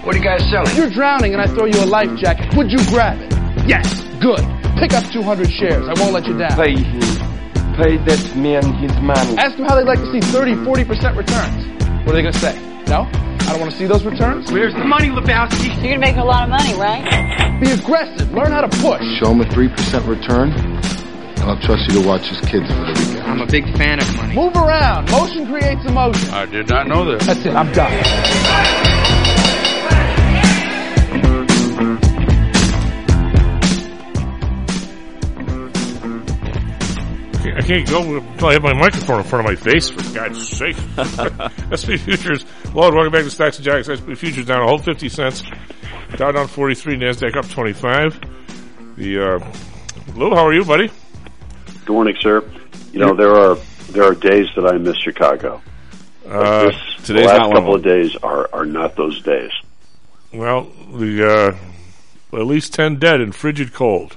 What are you guys selling? If you're drowning and I throw you a life jacket, would you grab it? Yes. Good. Pick up 200 shares. I won't let you down. Pay him. Pay that man his money. Ask them how they'd like to see 30, 40% returns. What are they going to say? No? I don't want to see those returns? Where's the money, Lebowski? You're going to make a lot of money, right? Be aggressive. Learn how to push. Show him a 3% return, and I'll trust you to watch his kids for the weekend. I'm a big fan of money. Move around. Motion creates emotion. I did not know that. That's it. I'm done. I can't go until I have my microphone in front of my face, for God's sake. SP Futures, Lord, welcome back to Stocks and Jocks. SP Futures down a whole 50 cents. Dow down 43, NASDAQ up 25. Lou, how are you, buddy? Good morning, sir. You know, there are days that I miss Chicago. The last couple of days are not those days. Well, at least 10 dead in frigid cold.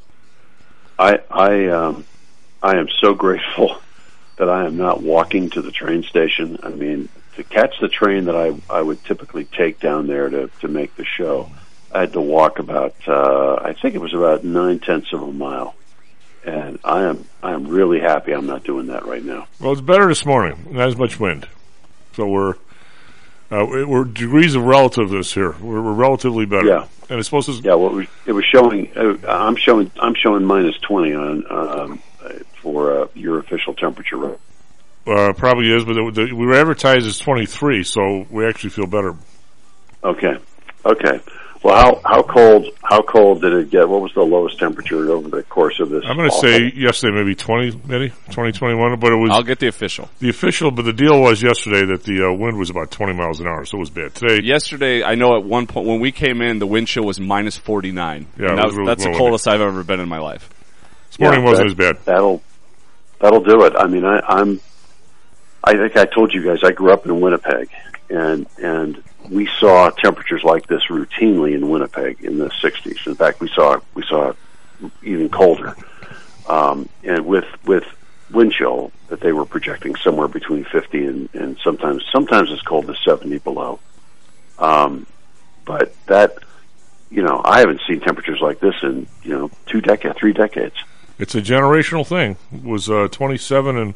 I am so grateful that I am not walking to the train station. I mean, to catch the train that I would typically take down there to make the show, I had to walk about, I think it was about 9/10 of a mile. And I am really happy I'm not doing that right now. Well, it's better this morning. Not as much wind. So we're degrees of relativeness here. We're relatively better. Yeah. And it's supposed to... Yeah, well, it was showing, I'm showing -20 on, for your official temperature, right? Probably is, but we were advertised as 23, so we actually feel better. Okay. Well, how cold did it get? What was the lowest temperature over the course of this? I'm going to say yesterday maybe 20, 21, but it was... I'll get the official. But the deal was yesterday that the wind was about 20 miles an hour, so it was bad. Today... Yesterday, I know at one point, when we came in, the wind chill was minus 49. Yeah, that's the coldest I've ever been in my life. This morning wasn't as bad. That'll do it. I mean, I think I told you guys I grew up in Winnipeg, and we saw temperatures like this routinely in Winnipeg in the 60s. In fact, we saw even colder, and with wind chill that they were projecting somewhere between 50 and sometimes as cold as 70 below. But that, I haven't seen temperatures like this in 3 decades. It's a generational thing. It was 27 in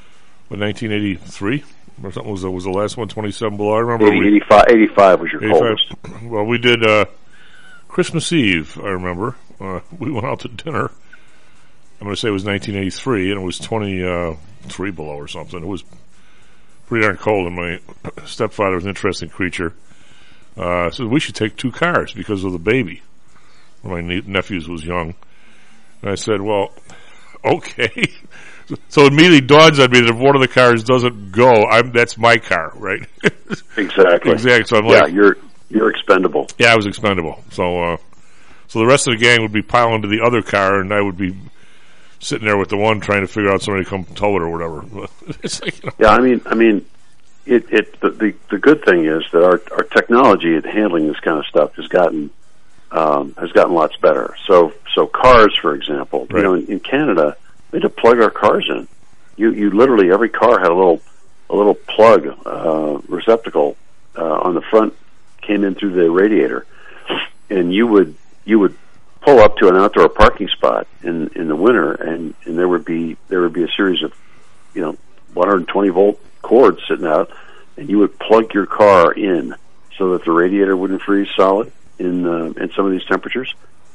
1983 or something was the last one, 27 below. I remember 85 was your 85. Coldest. Well, we did Christmas Eve, I remember. We went out to dinner. I'm going to say it was 1983, and it was 23 below or something. It was pretty darn cold, and my stepfather was an interesting creature. Said we should take 2 cars because of the baby. One of my nephews was young. And I said, well, okay. So it immediately dawns on me that if one of the cars doesn't go, that's my car, right? Exactly. So I'm like, you're expendable. Yeah, I was expendable. So the rest of the gang would be piling to the other car, and I would be sitting there with the one trying to figure out somebody to come tow it or whatever. It's like, Yeah, I mean, the good thing is that our technology at handling this kind of stuff has gotten lots better. So cars, for example, right. In Canada, we had to plug our cars in. You literally, every car had a little plug receptacle on the front, came in through the radiator, and you would pull up to an outdoor parking spot in the winter, and there would be a series of 120 volt cords sitting out, and you would plug your car in so that the radiator wouldn't freeze solid in some of these temperatures.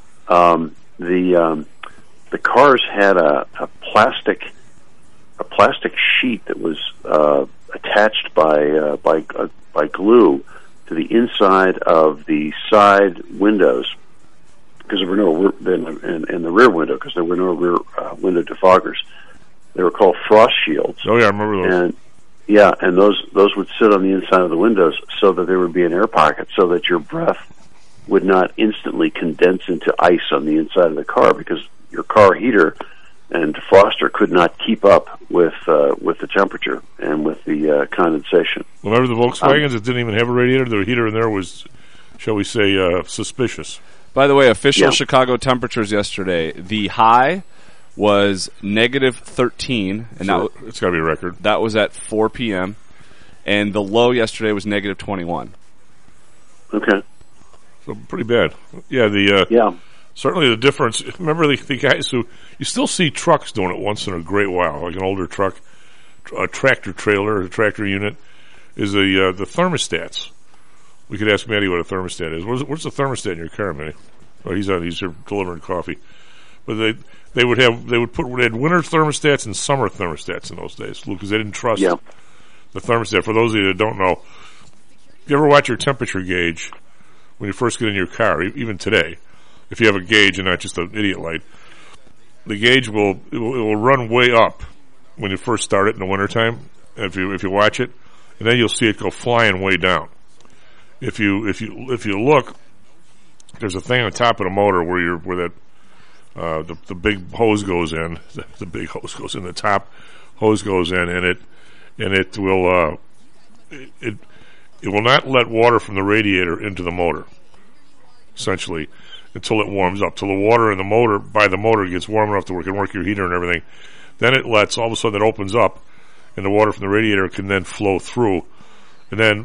The cars had a plastic sheet that was attached by glue to the inside of the side windows, because there were no and the rear window, because there were no rear window defoggers. They were called frost shields. Oh yeah, I remember those. And those would sit on the inside of the windows so that there would be an air pocket, so that your breath would not instantly condense into ice on the inside of the car, because your car heater and defroster could not keep up with the temperature and with the condensation. Remember the Volkswagens that didn't even have a radiator? Their heater in there was, shall we say, suspicious. By the way, official Chicago temperatures yesterday. The high was negative 13, and so it's got to be a record. That was at 4 p.m., and the low yesterday was negative 21. Okay. So pretty bad. Yeah, certainly the difference. Remember the guys who you still see trucks doing it once in a great while, like an older truck, a tractor trailer, a tractor unit, is the thermostats. We could ask Matty what a thermostat is. What's the thermostat in your car, Matty? Oh, he's here delivering coffee. But they had winter thermostats and summer thermostats in those days, because they didn't trust the thermostat. For those of you that don't know, if you ever watch your temperature gauge when you first get in your car, even today, if you have a gauge and not just an idiot light, the gauge will run way up when you first start it in the wintertime, if you watch it, and then you'll see it go flying way down. If you look, there's a thing on top of the motor where the big hose goes in. The big hose goes in. The top hose goes in, and it will not let water from the radiator into the motor, essentially, until it warms up. Till the water in the motor gets warm enough to work your heater and everything. Then it lets, all of a sudden it opens up, and the water from the radiator can then flow through, and then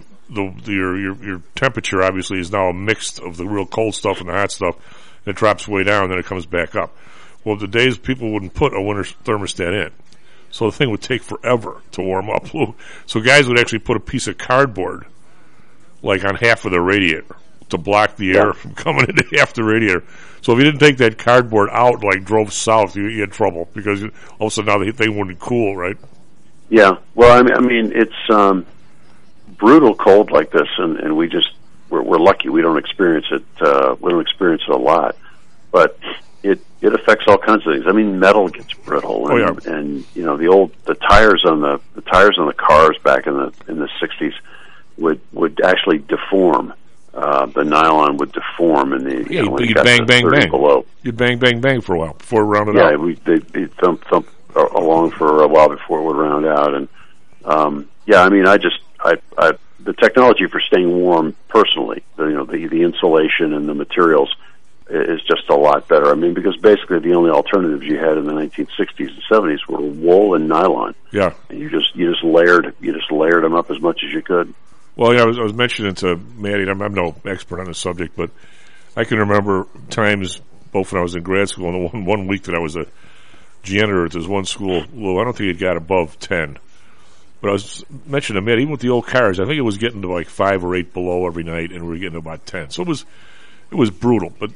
your temperature obviously is now a mix of the real cold stuff and the hot stuff. It drops way down, and then it comes back up. Well, the days people wouldn't put a winter thermostat in, so the thing would take forever to warm up. So guys would actually put a piece of cardboard, like on half of the radiator, to block the air from coming into half the radiator. So if you didn't take that cardboard out, like drove south, you had trouble, because all of a sudden now the thing wouldn't cool, right? Yeah. Well, I mean, it's brutal cold like this, and we're lucky we don't experience it. We don't experience it a lot, but it affects all kinds of things. I mean, metal gets brittle, and the tires on the cars back in the 60s would actually deform. The nylon would deform, and you'd bang below. You'd bang for a while before it rounded out. Yeah, they'd thump along for a while before it would round out, and I mean, the technology for staying warm personally, the insulation and the materials is just a lot better. I mean, because basically the only alternatives you had in the 1960s and 70s were wool and nylon. Yeah, and you just layered them up as much as you could. Well, yeah, I was mentioning to Maddie, I'm no expert on the subject, but I can remember times, both when I was in grad school and the one week that I was a janitor at this one school. Well, I don't think it got above 10. But I was mentioning to Matt, even with the old cars, I think it was getting to like 5 or 8 below every night, and we were getting to about 10. So it was brutal. But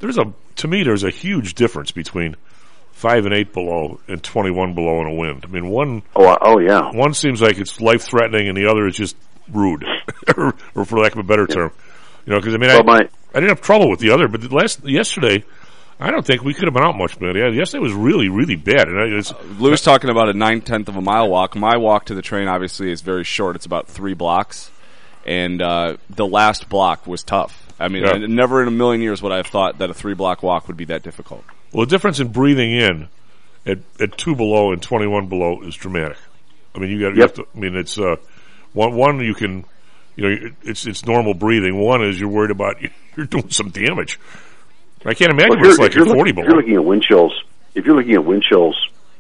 to me, there's a huge difference between 5 and 8 below and 21 below in a wind. I mean, one one seems like it's life threatening, and the other is just rude, or for lack of a better term, because I mean, I didn't have trouble with the other, but yesterday, I don't think we could have been out much better. Yesterday was really, really bad. And Lou's talking about a 9/10 of a mile walk. My walk to the train obviously is very short. It's about 3 blocks, and the last block was tough. I mean, never in a million years would I have thought that a 3-block walk would be that difficult. Well, the difference in breathing in at 2 below and 21 below is dramatic. I mean, you have to. I mean, it's one you can, it's normal breathing. One is you're worried about you're doing some damage. I can't imagine what it's like at 40 below. If you're looking at wind chills,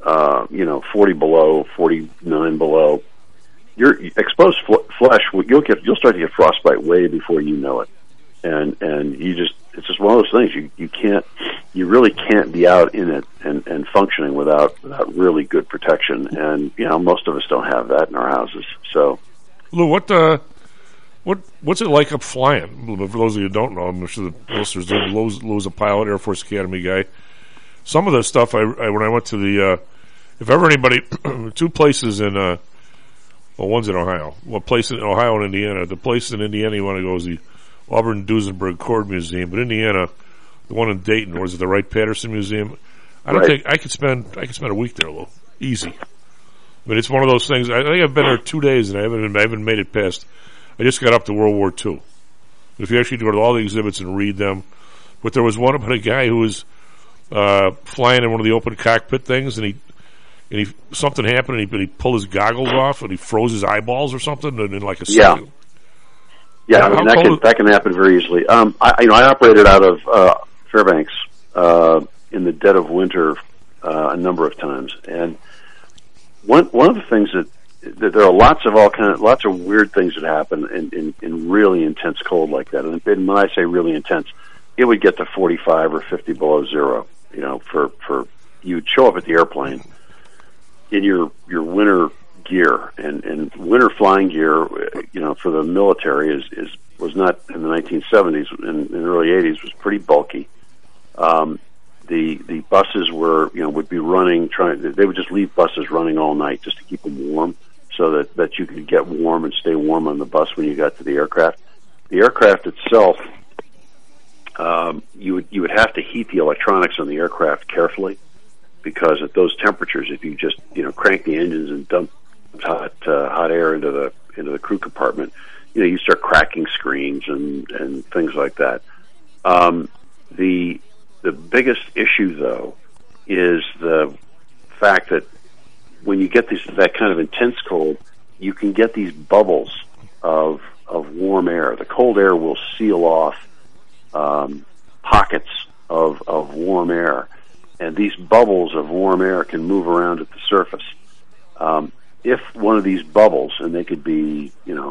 40 below, 49 below, your exposed flesh, you'll start to get frostbite way before you know it, and it's just one of those things you really can't be out in it and functioning without really good protection, and most of us don't have that in our houses. So, Lou, what's it like up flying? For those of you who don't know, I'm sure the listeners do. Lou's a pilot, Air Force Academy guy. Some of the stuff when I went to the, if ever anybody, 2 places in, one's in Ohio. One place in Ohio and Indiana. The place in Indiana you want to go is the Auburn Duesenberg Cord Museum, but Indiana, the one in Dayton, or is it the Wright-Patterson Museum? I don't think I could spend a week there, Lou. Easy. I mean, it's one of those things. I think I've been there 2 days and I haven't made it past. I just got up to World War II. If you actually go to all the exhibits and read them, but there was one about a guy who was flying in one of the open cockpit things, and he something happened, and he pulled his goggles off, and he froze his eyeballs or something, and in like a second. Yeah, I mean, that can happen very easily. I operated out of Fairbanks in the dead of winter a number of times, and one of the things that there are lots of weird things that happen in really intense cold like that. And when I say really intense, it would get to 45 or 50 below zero. You know, for you'd show up at the airplane in your winter gear, and winter flying gear, you know, for the military was not in the 1970s. In the early 80s, was pretty bulky. The buses would be running. They would just leave buses running all night just to keep them warm, so that you could get warm and stay warm on the bus when you got to the aircraft. The aircraft itself, you would have to heat the electronics on the aircraft carefully, because at those temperatures, if you just crank the engines and dump hot air into the crew compartment, you start cracking screens and things like that. The biggest issue, though, is the fact that when you get that kind of intense cold, you can get these bubbles of warm air. The cold air will seal off pockets of warm air, and these bubbles of warm air can move around at the surface. If one of these bubbles, and they could be,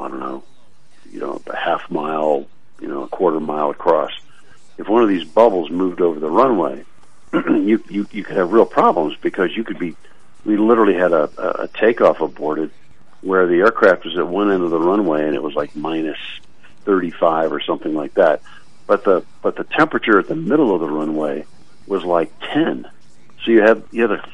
a half mile, a quarter mile across, if one of these bubbles moved over the runway, you could have real problems, because we literally had a takeoff aborted where the aircraft was at one end of the runway and it was like minus 35 or something like that. But the temperature at the middle of the runway was like 10. So you had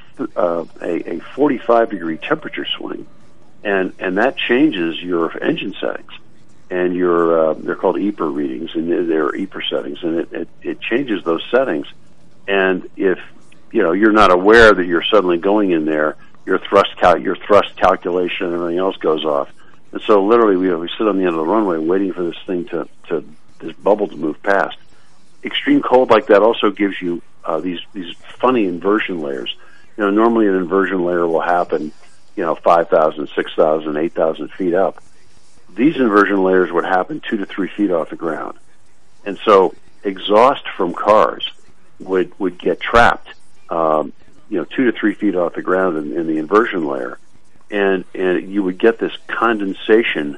a 45 degree temperature swing, and that changes your engine settings. And they're called EPR readings, and they're EPR settings, and it changes those settings. And if you're not aware that you're suddenly going in there, your thrust calculation and everything else goes off. And so literally we sit on the end of the runway waiting for this thing this bubble to move past. Extreme cold like that also gives you these funny inversion layers. Normally an inversion layer will happen 5,000, 6,000, 8,000 feet up. These inversion layers would happen 2 to 3 feet off the ground. And so exhaust from cars would get trapped 2 to 3 feet off the ground in the inversion layer, and you would get this condensation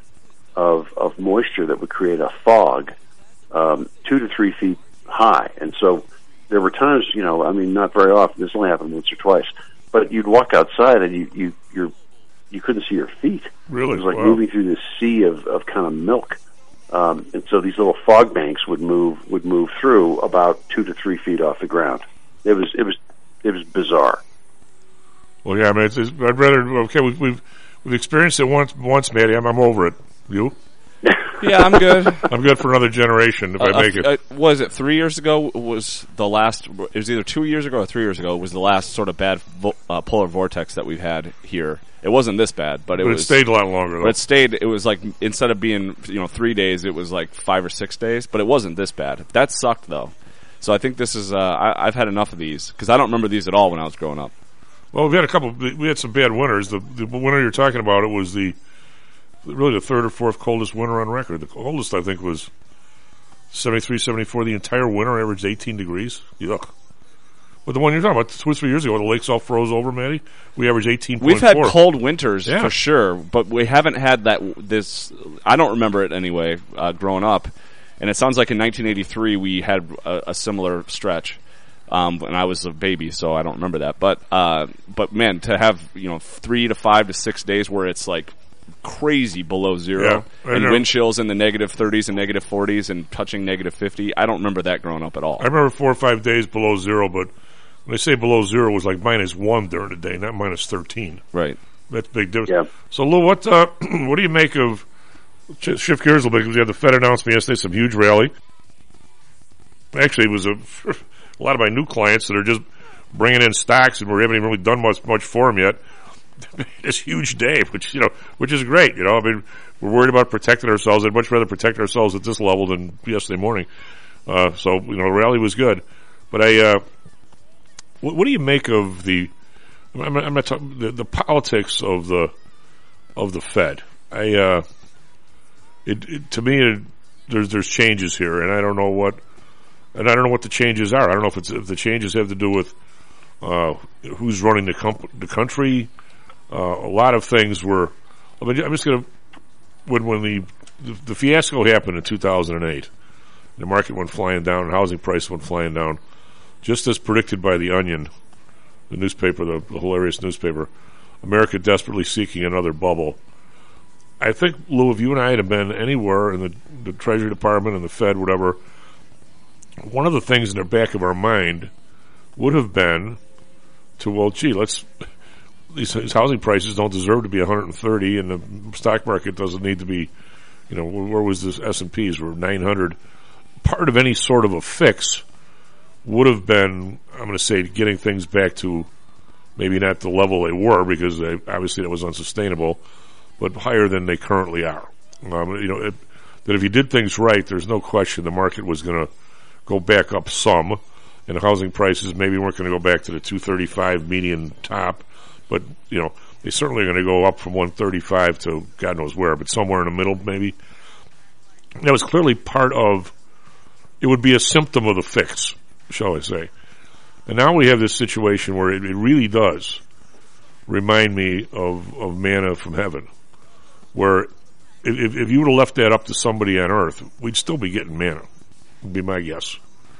of moisture that would create a fog 2 to 3 feet high. And so there were times, not very often, this only happened once or twice, but you'd walk outside and you couldn't see your feet. Really? It was like moving through this sea of kind of milk. And so these little fog banks would move through about 2 to 3 feet off the ground. It was bizarre. Well, yeah, I mean, I'd rather. Okay, we've experienced it once, Matty. I'm over it. You? Yeah, I'm good. I'm good for another generation if I make it. Was it 3 years ago? Was the last? It was either 2 years ago or 3 years ago. Was the last sort of bad polar vortex that we've had here? It wasn't this bad, but it stayed a lot longer. Though. But it stayed. It was like, instead of being 3 days, it was like 5 or 6 days. But it wasn't this bad. That sucked though. So I think this is. I've had enough of these, because I don't remember these at all when I was growing up. Well, we had some bad winters. The winter you're talking about, it was really the third or fourth coldest winter on record. The coldest, I think, was 73, 74. The entire winter averaged 18 degrees. Yuck. But the one you're talking about, 2 or 3 years ago, the lakes all froze over, Matty. We averaged 18.4. We've had cold winters for sure, but we haven't had this. I don't remember it anyway, growing up. And it sounds like in 1983 we had a similar stretch. And I was a baby, so I don't remember that. But man, to have 3 to 5 to 6 days where it's like crazy below zero, and wind chills in the negative 30s and negative 40s and touching negative 50, I don't remember that growing up at all. I remember 4 or 5 days below zero, but when they say below zero, it was like -1 during the day, not -13. Right. That's a big difference. Yeah. So, Lou, what do you make of? Shift gears a little bit, because we had the Fed announcement yesterday, some huge rally. Actually, it was a lot of my new clients that are just bringing in stocks, and we haven't even really done much for them yet. This huge day, which is great. I mean, we're worried about protecting ourselves. I'd much rather protect ourselves at this level than yesterday morning. So the rally was good. But what do you make of the? I'm not talking the politics of the Fed. To me, there's changes here, and I don't know what the changes are. I don't know if the changes have to do with who's running the country. A lot of things were I'm just going to, when the fiasco happened in 2008, the market went flying down and housing prices went flying down, just as predicted by The Onion, the newspaper, the hilarious newspaper, America desperately seeking another bubble. I think, Lou, if you and I had been anywhere in the Treasury Department and the Fed, whatever, one of the things in the back of our mind would have been to, well, gee, these housing prices don't deserve to be 130, and the stock market doesn't need to be, where was this S&Ps? We're 900. Part of any sort of a fix would have been, I'm going to say, getting things back to maybe not the level they were, because obviously that was unsustainable, but higher than they currently are. That if you did things right, there's no question the market was going to go back up some, and housing prices maybe weren't going to go back to the 235 median top, but they certainly are going to go up from 135 to God knows where, but somewhere in the middle maybe. That was clearly part of, it would be a symptom of the fix, shall I say. And now we have this situation where it really does remind me of manna from heaven, where if you would have left that up to somebody on earth, we'd still be getting manna, would be my guess.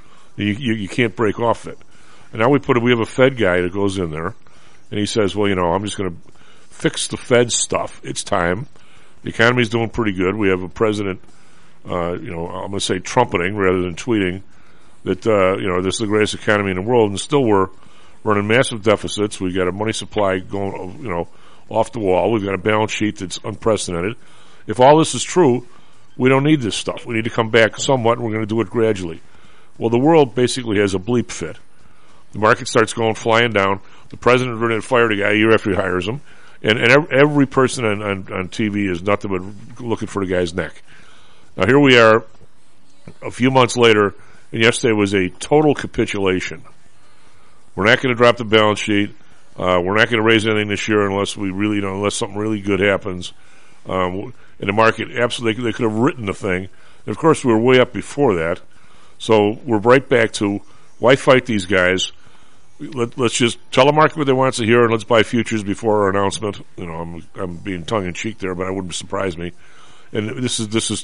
You can't break off it. And now we have a Fed guy that goes in there, and he says, well, I'm just going to fix the Fed stuff. It's time. The economy's doing pretty good. We have a president, I'm going to say trumpeting rather than tweeting that, this is the greatest economy in the world, and still we're running massive deficits. We've got a money supply going, off the wall. We've got a balance sheet that's unprecedented. If all this is true, we don't need this stuff. We need to come back somewhat, and we're going to do it gradually. Well, the world basically has a bleep fit. The market starts going flying down. The president is ready to fire the guy a year after he hires him. And every person on TV is nothing but looking for the guy's neck. Now, here we are a few months later, and yesterday was a total capitulation. We're not going to drop the balance sheet. We're not going to raise anything this year unless unless something really good happens. And the market, absolutely, they could have written the thing. And of course, we were way up before that. So we're right back to, why fight these guys? Let's just tell the market what they want to hear, and let's buy futures before our announcement. I'm being tongue in cheek there, but it wouldn't surprise me. And this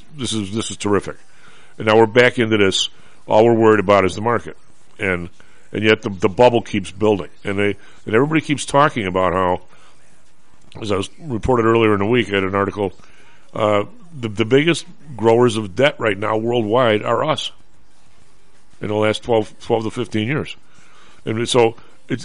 is terrific. And now we're back into this. All we're worried about is the market, and yet the bubble keeps building, and everybody keeps talking about how, as I was reported earlier in the week, I had an article. The biggest growers of debt right now worldwide are us. In the last 12 to 15 years. And so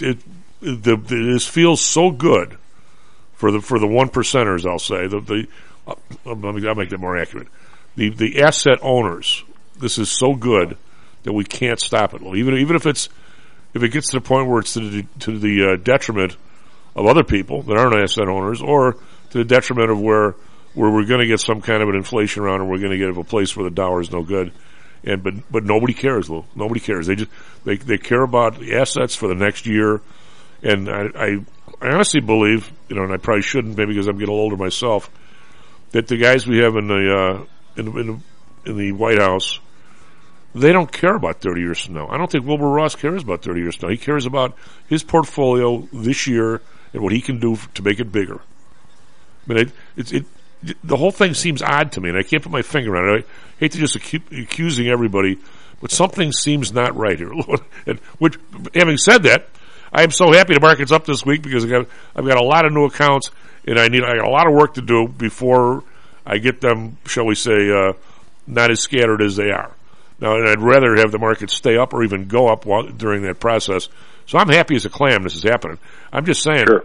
this feels so good for the one percenters, I'll say. I'll make that more accurate. The asset owners, this is so good that we can't stop it. Well, even if it gets to the point where it's to the detriment of other people that aren't asset owners, or to the detriment of where we're going to get some kind of an inflation round, and we're going to get to a place where the dollar is no good. But nobody cares, Lou. Nobody cares. They care about the assets for the next year, and I honestly believe, and I probably shouldn't, maybe because I'm getting older myself, that the guys we have in the White House, they don't care about 30 years from now. I don't think Wilbur Ross cares about 30 years from now. He cares about his portfolio this year and what he can do to make it bigger. I mean, the whole thing seems odd to me, and I can't put my finger on it. I hate to just accusing everybody, but something seems not right here. And having said that, I am so happy the market's up this week, because I've got a lot of new accounts, and I got a lot of work to do before I get them, shall we say, not as scattered as they are. Now, and I'd rather have the market stay up or even go up during that process. So I'm happy as a clam this is happening. I'm just saying, sure.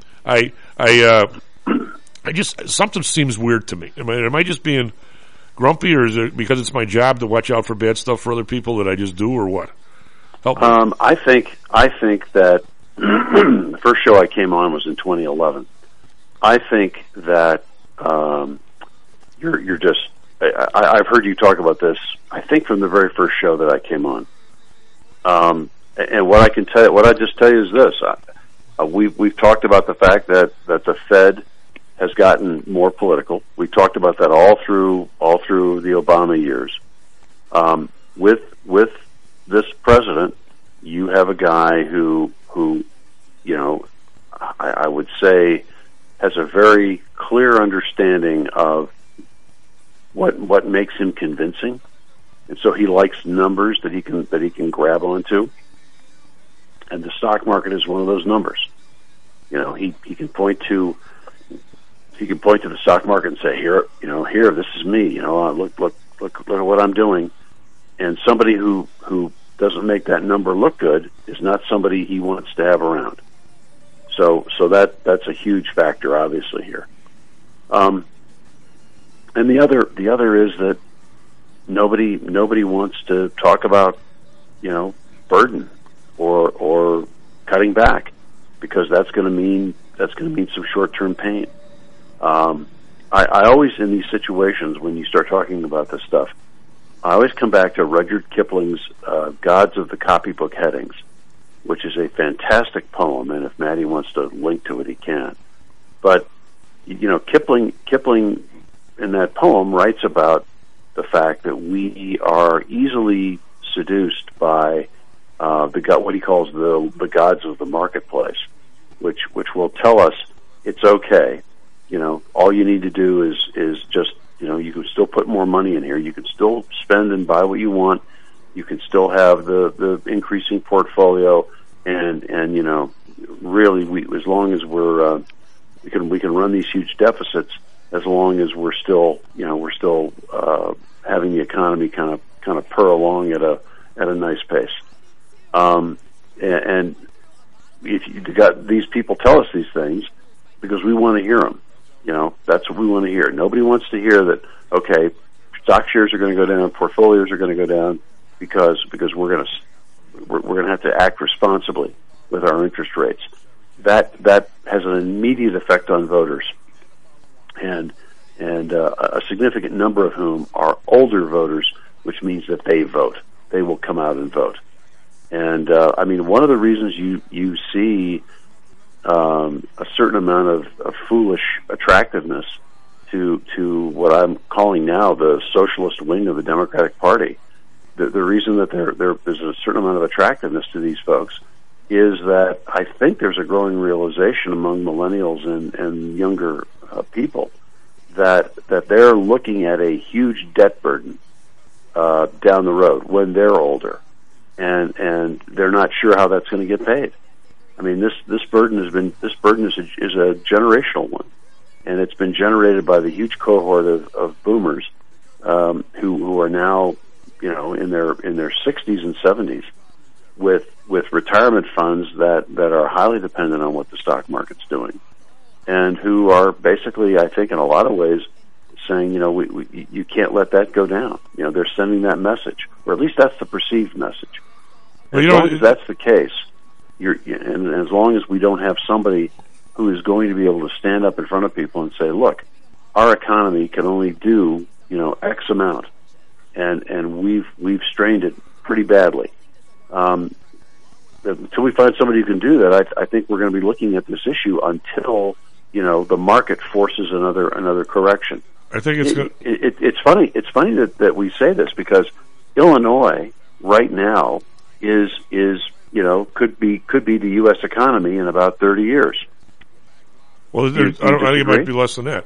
Something seems weird to me. Am I just being grumpy, or is it because it's my job to watch out for bad stuff for other people that I just do, or what? Help me. I think that the first show I came on was in 2011. I think that you're just. I've heard you talk about this, I think, from the very first show that I came on. And what I can tell you, what I just tell you is this: we've talked about the fact that the Fed has gotten more political. We talked about that all through the Obama years. With this president, you have a guy who I would say has a very clear understanding of what makes him convincing, and so he likes numbers that he can grab onto. And the stock market is one of those numbers. You know, he can point to the stock market and say, here, this is me. You know, look at what I'm doing. And somebody who doesn't make that number look good is not somebody he wants to have around. So that's a huge factor, obviously, here. And the other is that nobody wants to talk about, burden or cutting back, because that's going to mean some short-term pain. I always, in these situations, when you start talking about this stuff, I always come back to Rudyard Kipling's Gods of the Copybook Headings, which is a fantastic poem, and if Maddie wants to link to it, he can. But, Kipling in that poem writes about the fact that we are easily seduced by what he calls the gods of the marketplace, which will tell us it's okay. All you need to do is just, you can still put more money in here. You can still spend and buy what you want. You can still have the increasing portfolio, and really, as long as we can run these huge deficits, as long as we're still having the economy kind of purr along at a nice pace. And if you got these people tell us these things because we want to hear them. That's what we want to hear. Nobody wants to hear that, okay, stock shares are going to go down, portfolios are going to go down because we're going to have to act responsibly with our interest rates. That has an immediate effect on voters, and a significant number of whom are older voters, which means that they vote. They will come out and vote. And one of the reasons you see a certain amount of foolish attractiveness to what I'm calling now the socialist wing of the Democratic Party, the reason that there's a certain amount of attractiveness to these folks is that I think there's a growing realization among millennials and younger people that they're looking at a huge debt burden down the road when they're older, and they're not sure how that's going to get paid. I mean, this burden is a generational one, and it's been generated by the huge cohort of boomers who are now in their 60s and 70s with retirement funds that are highly dependent on what the stock market's doing, and who are basically, I think, in a lot of ways, saying, you can't let that go down. They're sending that message, or at least that's the perceived message. As long as that's the case, and as long as we don't have somebody who is going to be able to stand up in front of people and say, look, our economy can only do, X amount, and we've strained it pretty badly. Until we find somebody who can do that, I think we're going to be looking at this issue until, the market forces another correction. I think it's funny. It's funny that we say this, because Illinois right now is could be the U.S. economy in about 30 years. Well, I think it might be less than that.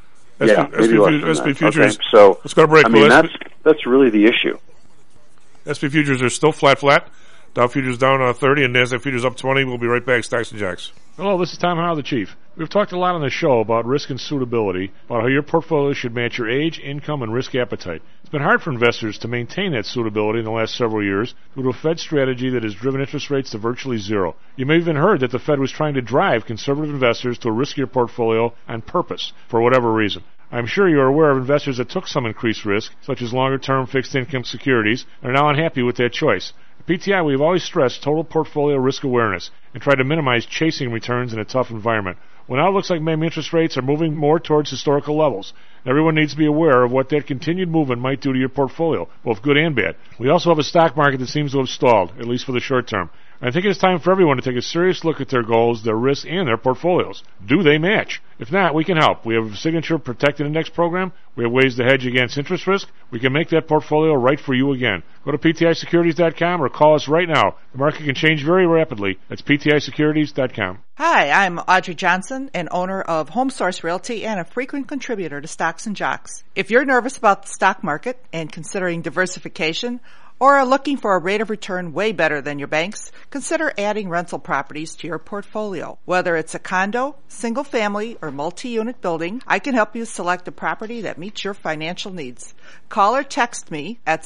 SP futures. Okay, so let's go to break. That's really the issue. SP futures are still flat. Dow futures down 30, and NASDAQ futures up 20. We'll be right back. Stocks and Jacks. Hello, this is Tom Howell, the Chief. We've talked a lot on the show about risk and suitability, about how your portfolio should match your age, income, and risk appetite. It's been hard for investors to maintain that suitability in the last several years due to a Fed strategy that has driven interest rates to virtually zero. You may have even heard that the Fed was trying to drive conservative investors to a riskier portfolio on purpose, for whatever reason. I'm sure you're aware of investors that took some increased risk, such as longer-term fixed income securities, and are now unhappy with that choice. At PTI, we've always stressed total portfolio risk awareness and tried to minimize chasing returns in a tough environment. Well, now it looks like maybe interest rates are moving more towards historical levels. Everyone needs to be aware of what that continued movement might do to your portfolio, both good and bad. We also have a stock market that seems to have stalled, at least for the short term. I think it's time for everyone to take a serious look at their goals, their risks, and their portfolios. Do they match? If not, we can help. We have a Signature Protected Index program. We have ways to hedge against interest risk. We can make that portfolio right for you again. Go to PTIsecurities.com or call us right now. The market can change very rapidly. That's PTIsecurities.com. Hi, I'm Audrey Johnson, an owner of HomeSource Realty and a frequent contributor to Stocks and Jocks. If you're nervous about the stock market and considering diversification, or are looking for a rate of return way better than your banks, consider adding rental properties to your portfolio. Whether it's a condo, single family, or multi-unit building, I can help you select a property that meets your financial needs. Call or text me at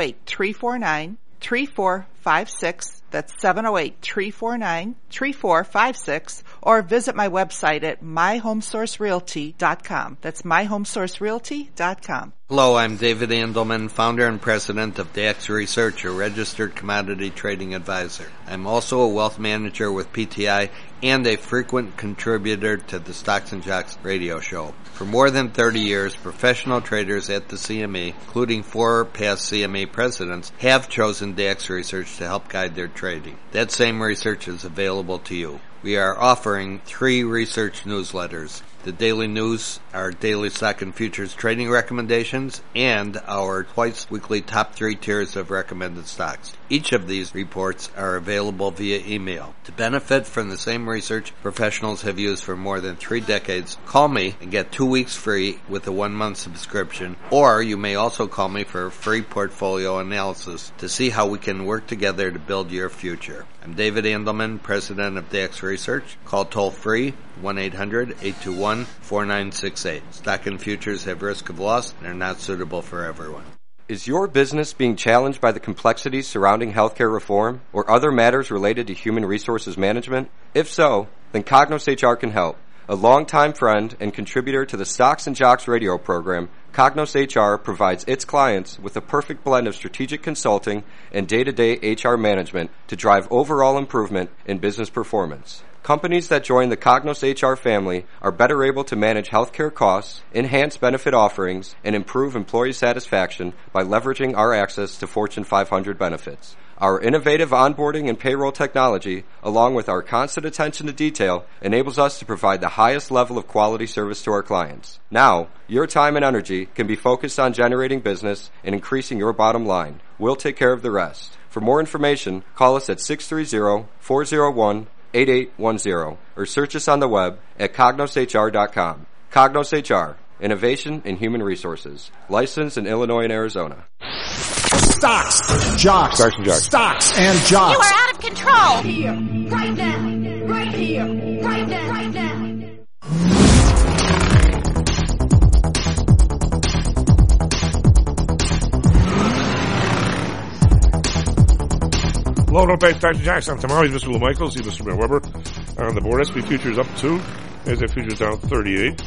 708-349-3456. That's 708-349-3456. Or visit my website at myhomesourcerealty.com. That's myhomesourcerealty.com. Hello, I'm David Andelman, founder and president of DAX Research, a registered commodity trading advisor. I'm also a wealth manager with PTI and a frequent contributor to the Stocks and Jocks radio show. For more than 30 years, professional traders at the CME, including 4 past CME presidents, have chosen DAX Research to help guide their trading. That same research is available to you. We are offering 3 research newsletters: the Daily News, our daily stock and futures trading recommendations, and our twice-weekly top 3 tiers of recommended stocks. Each of these reports are available via email. To benefit from the same research professionals have used for more than 3 decades, call me and get 2 weeks free with a 1-month subscription, or you may also call me for a free portfolio analysis to see how we can work together to build your future. I'm David Andelman, president of DAX Research. Call toll-free 1-800-821-4968. Stock and futures have risk of loss and are not suitable for everyone. Is your business being challenged by the complexities surrounding healthcare reform or other matters related to human resources management? If so, then Cognos HR can help. A longtime friend and contributor to the Stocks and Jocks radio program, Cognos HR provides its clients with a perfect blend of strategic consulting and day-to-day HR management to drive overall improvement in business performance. Companies that join the Cognos HR family are better able to manage healthcare costs, enhance benefit offerings, and improve employee satisfaction by leveraging our access to Fortune 500 benefits. Our innovative onboarding and payroll technology, along with our constant attention to detail, enables us to provide the highest level of quality service to our clients. Now, your time and energy can be focused on generating business and increasing your bottom line. We'll take care of the rest. For more information, call us at 630-401-8810 or search us on the web at cognoshr.com. Cognos HR, innovation in human resources. Licensed in Illinois and Arizona. Stocks, Jocks, Stocks and Jocks. Stocks and Jocks. You are out of control. Here, right now, right here, right now, right now. Hello, don't pay Stocks and Jocks. I'm Tom Harley, Mr. Will Michaels, see Mr. Matt Weber on the board. SP futures up 2. NASDAQ futures down 38.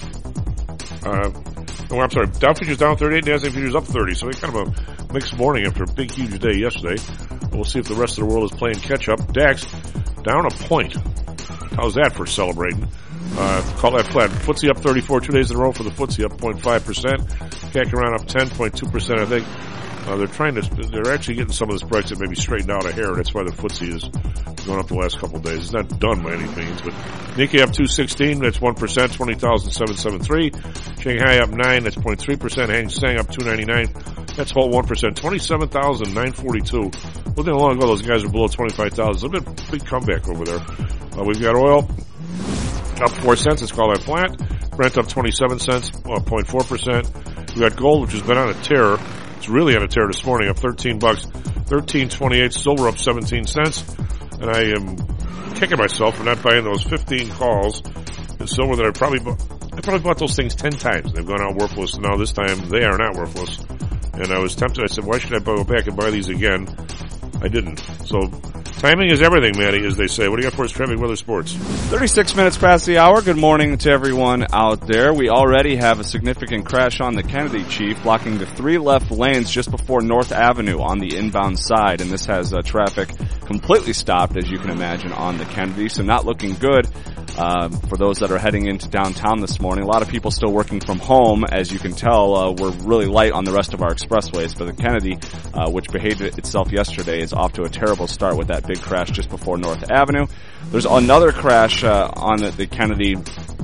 I'm sorry, Dow futures down 38, NASDAQ futures up 30. So it's kind of a mixed morning after a big, huge day yesterday. We'll see if the rest of the world is playing catch-up. DAX down a point. How's that for celebrating? Call that flat. FTSE up 34 2 days in a row for the FTSE, up 0.5%. CAC around up 10.2%, I think. They're actually getting some of this Brexit maybe straightened out a hair. That's why the FTSE is going up the last couple of days. It's not done by any means, but Nikkei up 216, that's 1%, 20,773. Shanghai up 9, that's 0.3%. Hang Seng up 299, that's whole 1%, 27,942. Wasn't long ago, those guys were below 25,000. It's a big comeback over there. We've got oil up 4 cents, let's call that flat. Brent up 27 cents, 0.4%. We've got gold, which has been on a tear. It's really on a tear this morning, up $13, $13.28. Silver up 17 cents. And I am kicking myself for not buying those 15 calls in silver that I probably bought those things 10 times. They've gone out worthless. Now this time they are not worthless. And I was tempted. I said, why should I go back and buy these again? I didn't. So timing is everything, Matty, as they say. What do you got for us, Traffic Weather Sports? 36 minutes past the hour. Good morning to everyone out there. We already have a significant crash on the Kennedy, Chief, blocking the 3 left lanes just before North Avenue on the inbound side. And this has traffic completely stopped, as you can imagine, on the Kennedy. So not looking good For those that are heading into downtown this morning, a lot of people still working from home. As you can tell, we're really light on the rest of our expressways, but the Kennedy, which behaved itself yesterday, is off to a terrible start with that big crash just before North Avenue. There's another crash on the Kennedy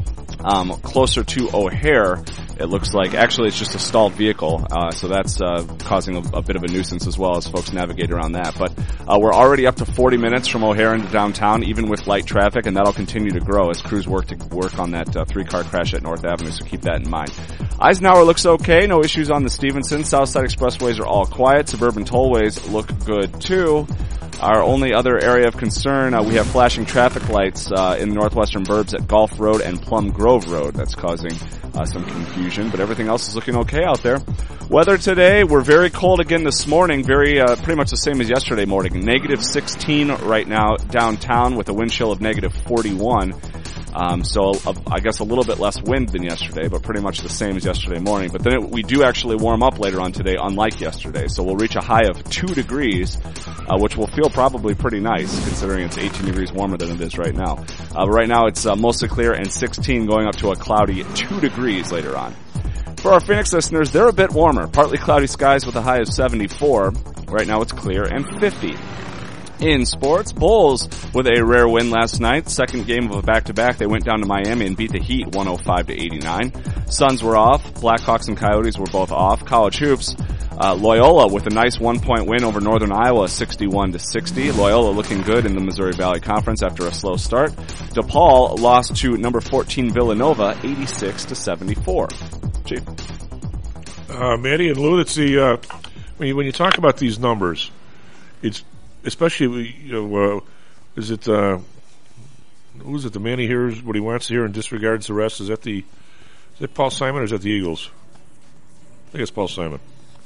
closer to O'Hare. It looks like, actually it's just a stalled vehicle, so that's causing a bit of a nuisance as well as folks navigate around that. But we're already up to 40 minutes from O'Hare into downtown, even with light traffic, and that'll continue to grow as crews work on that three-car crash at North Avenue, so keep that in mind. Eisenhower looks okay, no issues on the Stevenson. Southside expressways are all quiet. Suburban tollways look good too. Our only other area of concern, we have flashing traffic lights in the northwestern burbs at Gulf Road and Plum Grove Road. That's causing some confusion, but everything else is looking okay out there. Weather today, we're very cold again this morning, pretty much the same as yesterday morning. Negative 16 right now downtown with a wind chill of negative 41. So I guess a little bit less wind than yesterday, but pretty much the same as yesterday morning. But then we do actually warm up later on today, unlike yesterday. So we'll reach a high of 2 degrees, which will feel probably pretty nice considering it's 18 degrees warmer than it is right now. But right now it's mostly clear and 16 going up to a cloudy 2 degrees later on. For our Phoenix listeners, they're a bit warmer. Partly cloudy skies with a high of 74. Right now it's clear and 50. In sports, Bulls with a rare win last night. Second game of a back-to-back. They went down to Miami and beat the Heat 105-89. Suns were off. Blackhawks and Coyotes were both off. College hoops, Loyola with a nice 1-point win over Northern Iowa 61-60. Loyola looking good in the Missouri Valley Conference after a slow start. DePaul lost to number 14 Villanova 86-74. Chief. Manny and Lou, that's the, when you talk about these numbers, it's, especially, is it, who's it, the man he hears what he wants to hear and disregards the rest? Is that Paul Simon or is that the Eagles? I think it's Paul Simon.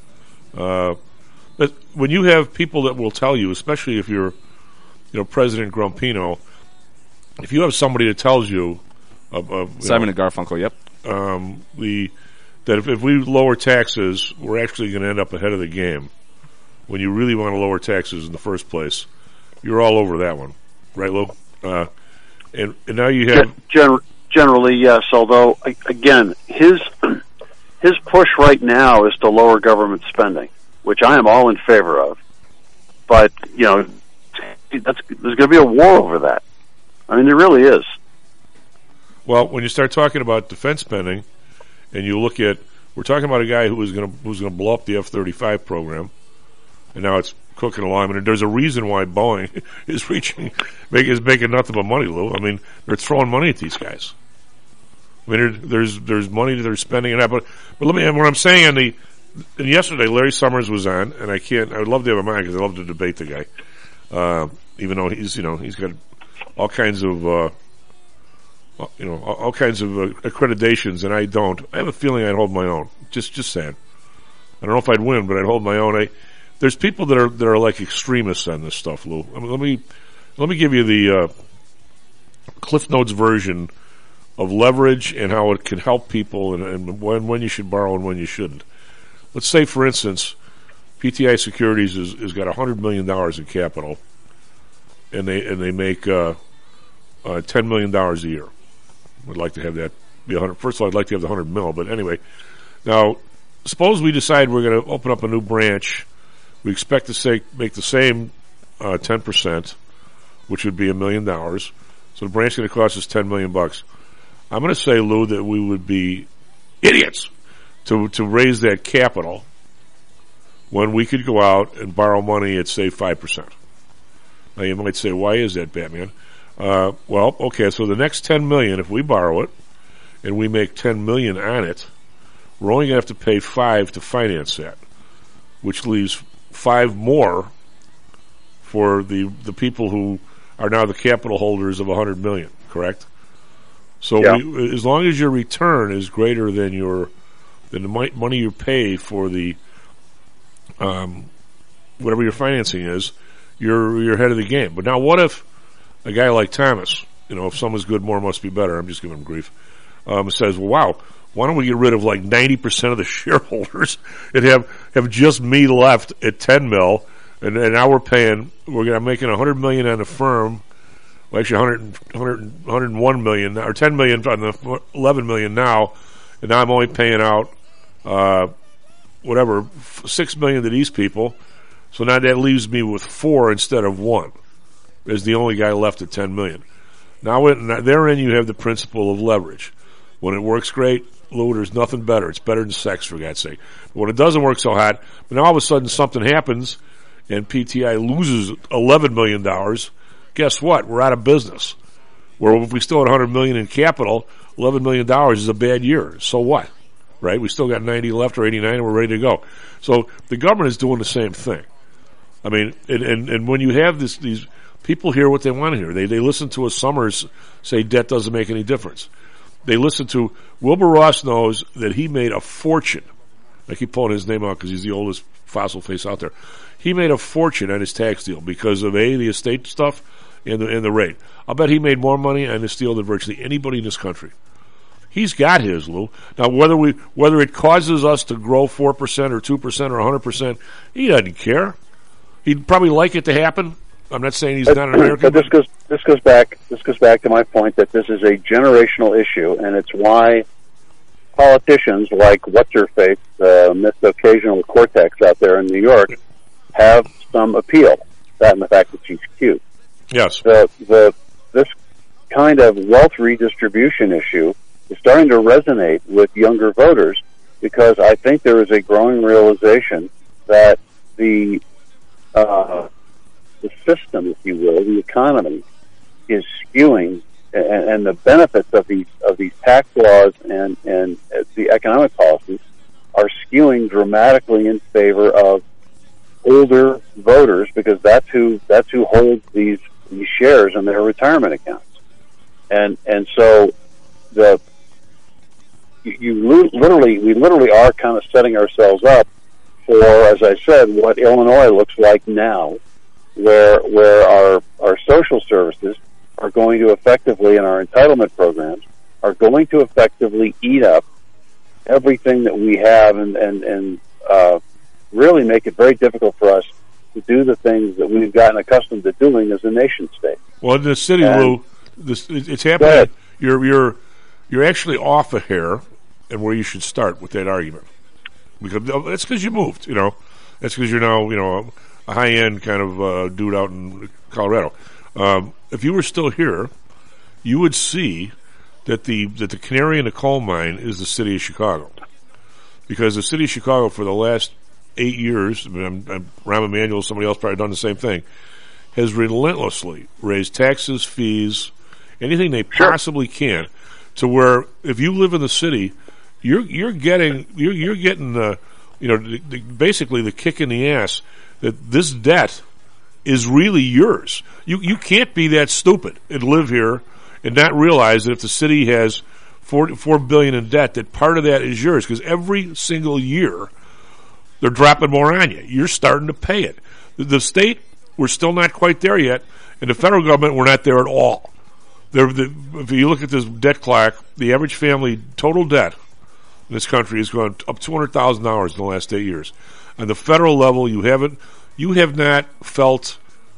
But when you have people that will tell you, especially if you're, President Grumpino, if you have somebody that tells you, Simon and Garfunkel, yep. That if we lower taxes, we're actually going to end up ahead of the game. When you really want to lower taxes in the first place, you're all over that one, right, Lou? And now you have generally yes. Although again, his push right now is to lower government spending, which I am all in favor of. But there's going to be a war over that. I mean, there really is. Well, when you start talking about defense spending, and you look at, we're talking about a guy who was going to blow up the F-35 program. And now it's cooking along. I mean, there's a reason why Boeing is making nothing but money, Lou. I mean, they're throwing money at these guys. I mean, there's money that they're spending, but let me. What I'm saying, and yesterday Larry Summers was on, and I would love to have him on because I love to debate the guy, even though he's got all kinds of accreditations, and I don't. I have a feeling I'd hold my own. Just saying. I don't know if I'd win, but I'd hold my own. There's people that are like extremists on this stuff, Lou. I mean, let me give you the Cliff Notes version of leverage and how it can help people, and when you should borrow and when you shouldn't. Let's say, for instance, PTI Securities has got $100 million in capital, and they make $10 million a year. I'd like to have that be 100. First of all, I'd like to have the 100 mil, but anyway. Now, suppose we decide we're going to open up a new branch. We expect to make the same 10%, which would be $1 million. So the branch is going to cost us $10 million. I'm going to say, Lou, that we would be idiots to raise that capital when we could go out and borrow money at, say, 5%. Now you might say, why is that, Batman? Well, okay, so the next $10 million, if we borrow it and we make $10 million on it, we're only going to have to pay 5 to finance that, which leaves 5 more for the people who are now the capital holders of $100 million, correct? So yeah. As long as your return is greater than the money you pay for the whatever your financing is, you're ahead of the game. But now, what if a guy like Thomas, if someone's good, more must be better. I'm just giving him grief. Says, well, wow, why don't we get rid of like 90% of the shareholders and have just me left at 10 mil, and now we're making $100 million on a firm, Well, actually, 101 million, or 10 million on the 11 million now, and now I'm only paying out, 6 million to these people. So now that leaves me with 4 instead of 1. As the only guy left at 10 million. Now, therein you have the principle of leverage. When it works great, Lou, there's nothing better. It's better than sex, for God's sake. But when it doesn't work so hot, but now all of a sudden something happens and PTI loses $11 million, guess what? We're out of business. Where if we still had $100 million in capital, $11 million is a bad year. So what? Right? We still got 90 left or 89 and we're ready to go. So the government is doing the same thing. I mean, and when you have these people hear what they want to hear. They listen to a Summers say debt doesn't make any difference. They listen to Wilbur Ross knows that he made a fortune. I keep pulling his name out because he's the oldest fossil face out there. He made a fortune on his tax deal because of the estate stuff and the rate. I'll bet he made more money on this deal than virtually anybody in this country. He's got his, Lou. Now, whether it causes us to grow 4% or 2% or 100%, he doesn't care. He'd probably like it to happen. I'm not saying he's not an American. But this goes back to my point that this is a generational issue, and it's why politicians like what's-her-face, Miss Occasional Cortex out there in New York, have some appeal. That and the fact that she's cute. Yes. This kind of wealth redistribution issue is starting to resonate with younger voters because I think there is a growing realization that the system, if you will, the economy, is skewing, and the benefits of these tax laws and the economic policies are skewing dramatically in favor of older voters because that's who holds these shares in their retirement accounts, and so we literally are kind of setting ourselves up for, as I said, what Illinois looks like now, where our social services are going to effectively, and our entitlement programs are going to effectively eat up everything that we have and really make it very difficult for us to do the things that we've gotten accustomed to doing as a nation state. Well, in the city, Lou, it's happening. You're actually off a hair, and where you should start with that argument, because that's because you moved. That's because you're now a high-end kind of dude out in Colorado. If you were still here, you would see that the canary in the coal mine is the city of Chicago, because the city of Chicago for the last 8 years, Rahm Emanuel, somebody else probably done the same thing, has relentlessly raised taxes, fees, anything they possibly can, to where if you live in the city, you're getting the basically the kick in the ass that this debt is really yours. You can't be that stupid and live here and not realize that if the city has $4 billion in debt, that part of that is yours, because every single year they're dropping more on you. You're starting to pay it. The state, we're still not quite there yet, and the federal government, we're not there at all. If you look at this debt clock, the average family total debt in this country has gone up $200,000 in the last 8 years. On the federal level, you have not felt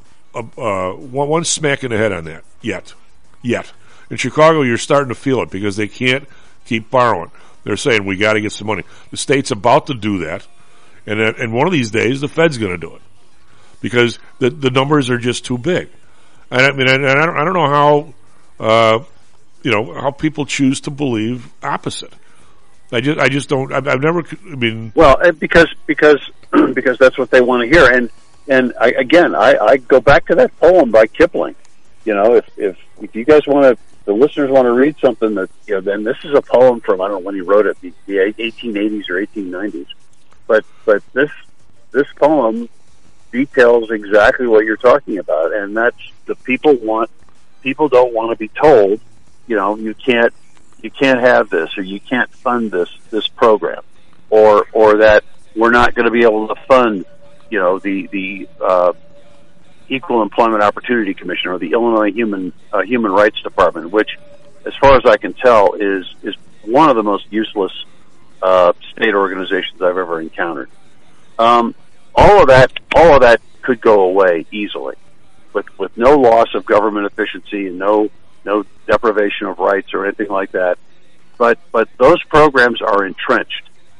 one smack in the head on that yet. In Chicago, you're starting to feel it because they can't keep borrowing. They're saying we got to get some money. The state's about to do that, and one of these days the Fed's going to do it because the numbers are just too big. And I mean, I don't know how how people choose to believe opposite. I just don't. I've never. I mean, well, because that's what they want to hear. And I go back to that poem by Kipling. If you guys want to, the listeners want to read something that then this is a poem from, I don't know when he wrote it, the 1880s or 1890s. But this poem details exactly what you're talking about, and that's the people don't want to be told, you can't have this, or you can't fund this program, or that we're not going to be able to fund, the Equal Employment Opportunity Commission or the Illinois Human Rights Department, which, as far as I can tell, is one of the most useless state organizations I've ever encountered. All of that could go away easily. with no loss of government efficiency and no deprivation of rights or anything like that. But those programs are entrenched.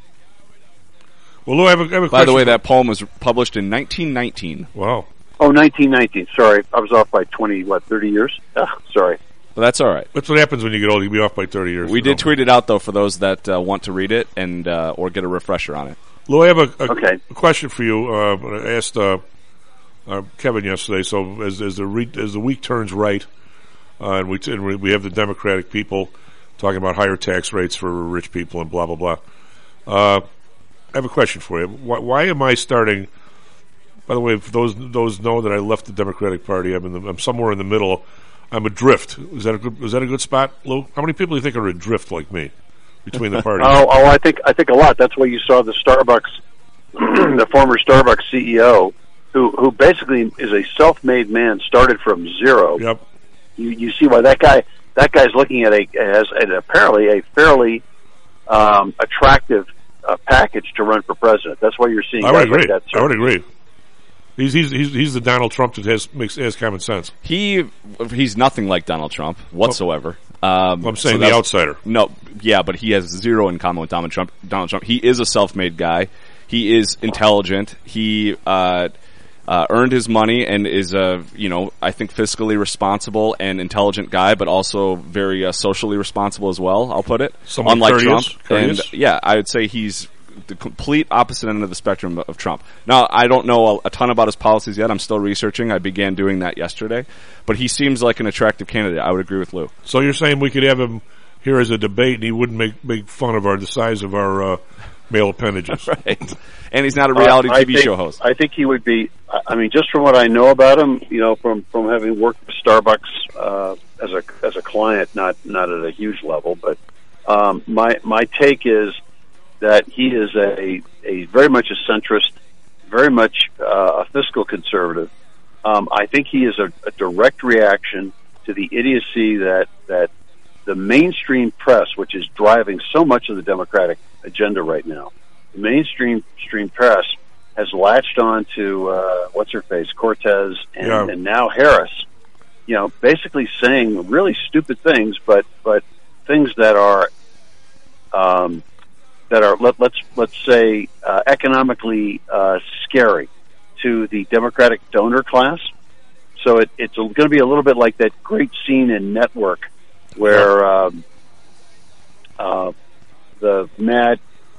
Well, Lou, I have a question. By the way, that poem was published in 1919. Wow. Oh, 1919. Sorry, I was off by 30 years? Sorry. Well, that's all right. That's what happens when you get old. You'll be off by 30 years. We did tweet it out, though, for those that want to read it and or get a refresher on it. Lou, I have a question for you. I asked Kevin yesterday. So as the week turns right, and we have the Democratic people talking about higher tax rates for rich people and blah blah blah. I have a question for you. Why am I starting? By the way, if those know that I left the Democratic Party, I'm somewhere in the middle. I'm adrift. Is that a good spot, Lou? How many people do you think are adrift like me between the parties? I think a lot. That's why you saw the Starbucks, the former Starbucks CEO, who basically is a self-made man, started from zero. Yep. You see why that guy's looking at apparently a fairly attractive package to run for president. That's why you're seeing. I would agree. I would agree. He's the Donald Trump that has common sense. He's nothing like Donald Trump whatsoever. I'm saying the outsider. No, yeah, but he has zero in common with Donald Trump. He is a self-made guy. He is intelligent. He earned his money and is I think fiscally responsible and intelligent guy, but also very socially responsible as well. I'll put it. Someone unlike courteous, Trump, courteous. And yeah, I would say he's the complete opposite end of the spectrum of Trump. Now, I don't know a ton about his policies yet. I'm still researching. I began doing that yesterday. But he seems like an attractive candidate. I would agree with Lou. So you're saying we could have him here as a debate and he wouldn't make fun of the size of our male appendages. Right. And he's not a reality TV show host. I think he would be, just from what I know about him, from having worked with Starbucks as a client, not at a huge level, but my take is that he is a very much a centrist, very much a fiscal conservative. I think he is a direct reaction to the idiocy that the mainstream press, which is driving so much of the Democratic agenda right now, the mainstream press has latched on to what's her face, Cortez, and now Harris. Basically saying really stupid things, but things that are let's say economically scary to the Democratic donor class. So it's going to be a little bit like that great scene in Network where the mad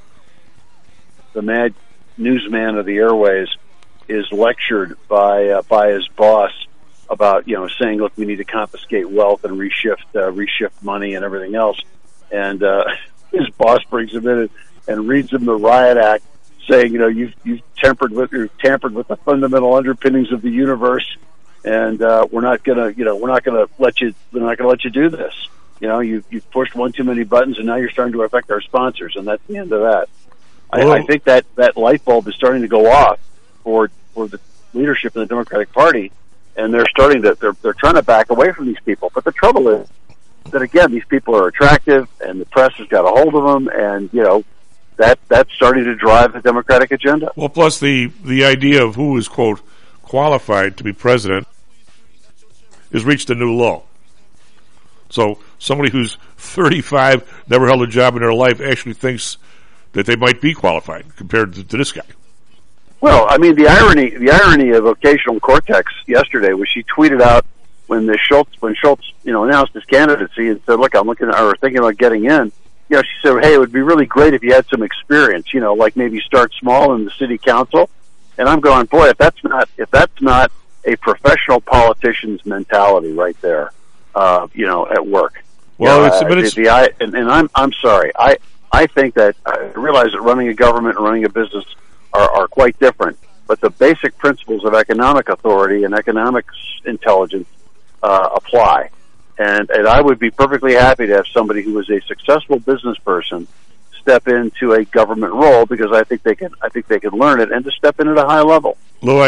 newsman of the airways is lectured by his boss about saying, look, we need to confiscate wealth and reshift money and everything else, and his boss brings him in and reads him the Riot Act, saying, you've tampered with the fundamental underpinnings of the universe, and we're not gonna let you do this. You've pushed one too many buttons, and now you're starting to affect our sponsors, and that's the end of that. I think that light bulb is starting to go off for the leadership in the Democratic Party, and they're trying to back away from these people. But the trouble is that, again, these people are attractive, and the press has got a hold of them, and that's starting to drive the Democratic agenda. Well, plus the idea of who is, quote, qualified to be president has reached a new low. So somebody who's 35, never held a job in their life, actually thinks that they might be qualified compared to this guy. Well, the irony of Occasional Cortex yesterday was she tweeted out when Schultz announced his candidacy and said, look, I'm thinking about getting in. She said, hey, it would be really great if you had some experience, like maybe start small in the city council. And I'm going, boy, if that's not a professional politician's mentality right there, at work. Well, I'm sorry. I think that I realize that running a government and running a business are quite different, but the basic principles of economic authority and economic intelligence apply. And I would be perfectly happy to have somebody who is a successful business person step into a government role, because I think they can learn it and to step in at a high level. Lou,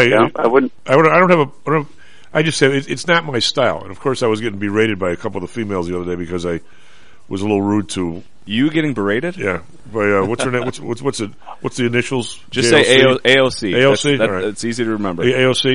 I just said it's not my style, and of course I was getting berated by a couple of the females the other day because I was a little rude to you. Getting berated? Yeah. By what's her name? What's the initials? Just JLC? say AOC. AOC. All right. It's easy to remember. AOC,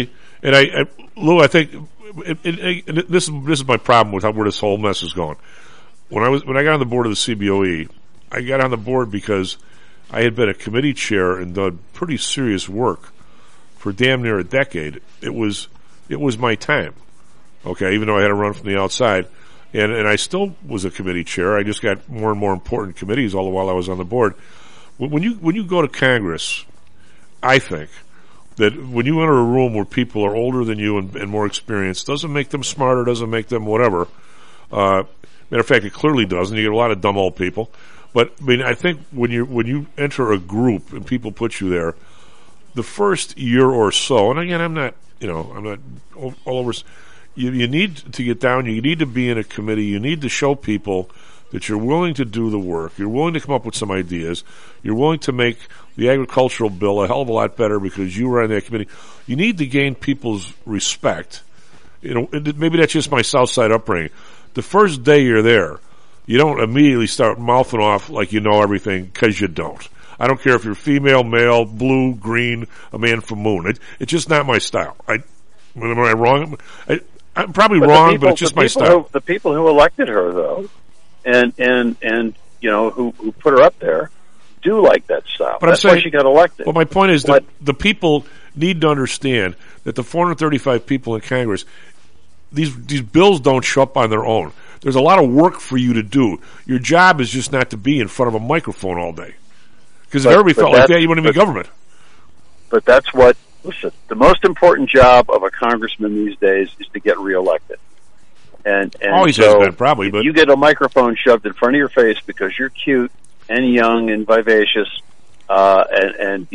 And Lou, I think this is my problem with where this whole mess is going. When I got on the board of the CBOE, I got on the board because I had been a committee chair and done pretty serious work for damn near a decade. It was my time. Okay, even though I had to run from the outside, and I still was a committee chair. I just got more and more important committees all the while I was on the board. When you go to Congress, I think that when you enter a room where people are older than you and more experienced, doesn't make them smarter, doesn't make them whatever. Matter of fact, it clearly does, and you get a lot of dumb old people. But I mean, I think when you enter a group and people put you there, the first year or so, and again, I'm not all over. You need to get down. You need to be in a committee. You need to show people that you're willing to do the work. You're willing to come up with some ideas. You're willing to make the agricultural bill a hell of a lot better because you were on that committee. You need to gain people's respect. Maybe that's just my South Side upbringing. The first day you're there, you don't immediately start mouthing off like you know everything, because you don't. I don't care if you're female, male, blue, green, a man from Moon. It's just not my style. Am I wrong? I'm probably wrong, but it's just my style. The people who elected her, though, and who put her up there, do like that style. But that's why she got elected. Well, my point is that the people need to understand that the 435 people in Congress, these bills don't show up on their own. There's a lot of work for you to do. Your job is just not to be in front of a microphone all day. Because if everybody felt like that, you wouldn't be government. But that's listen, the most important job of a congressman these days is to get reelected. And always has been, probably. But you get a microphone shoved in front of your face because you're cute and young and vivacious, and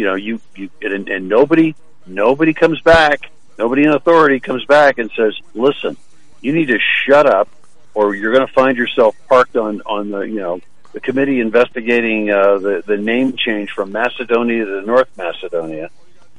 nobody comes back. Nobody in authority comes back and says, "Listen, you need to shut up, or you're going to find yourself parked on the committee investigating the name change from Macedonia to North Macedonia."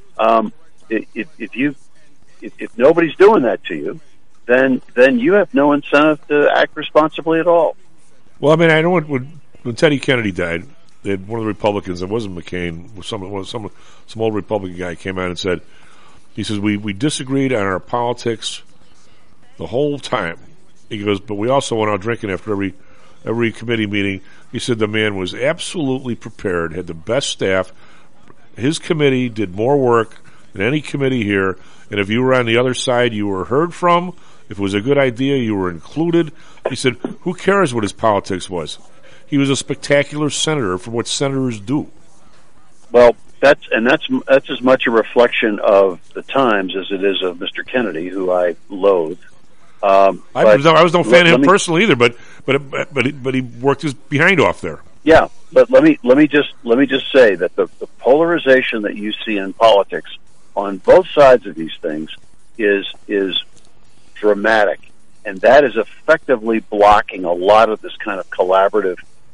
If nobody's doing that to you, then you have no incentive to act responsibly at all. Well, I mean, I know when Teddy Kennedy died, they had one of the Republicans, it wasn't McCain, some old Republican guy came out and said, he says, we disagreed on our politics the whole time. He goes, but we also went out drinking after every committee meeting. He said the man was absolutely prepared, had the best staff. His committee did more work than any committee here, and if you were on the other side, you were heard from. If it was a good idea, you were included. He said, who cares what his politics was? He was a spectacular senator for what senators do. Well, that's as much a reflection of the times as it is of Mr. Kennedy, who I loathe. I was no fan of him personally either, but he worked his behind off there. Yeah, but let me just say that the polarization that you see in politics on both sides of these things is dramatic, and that is effectively blocking a lot of this kind of collaborative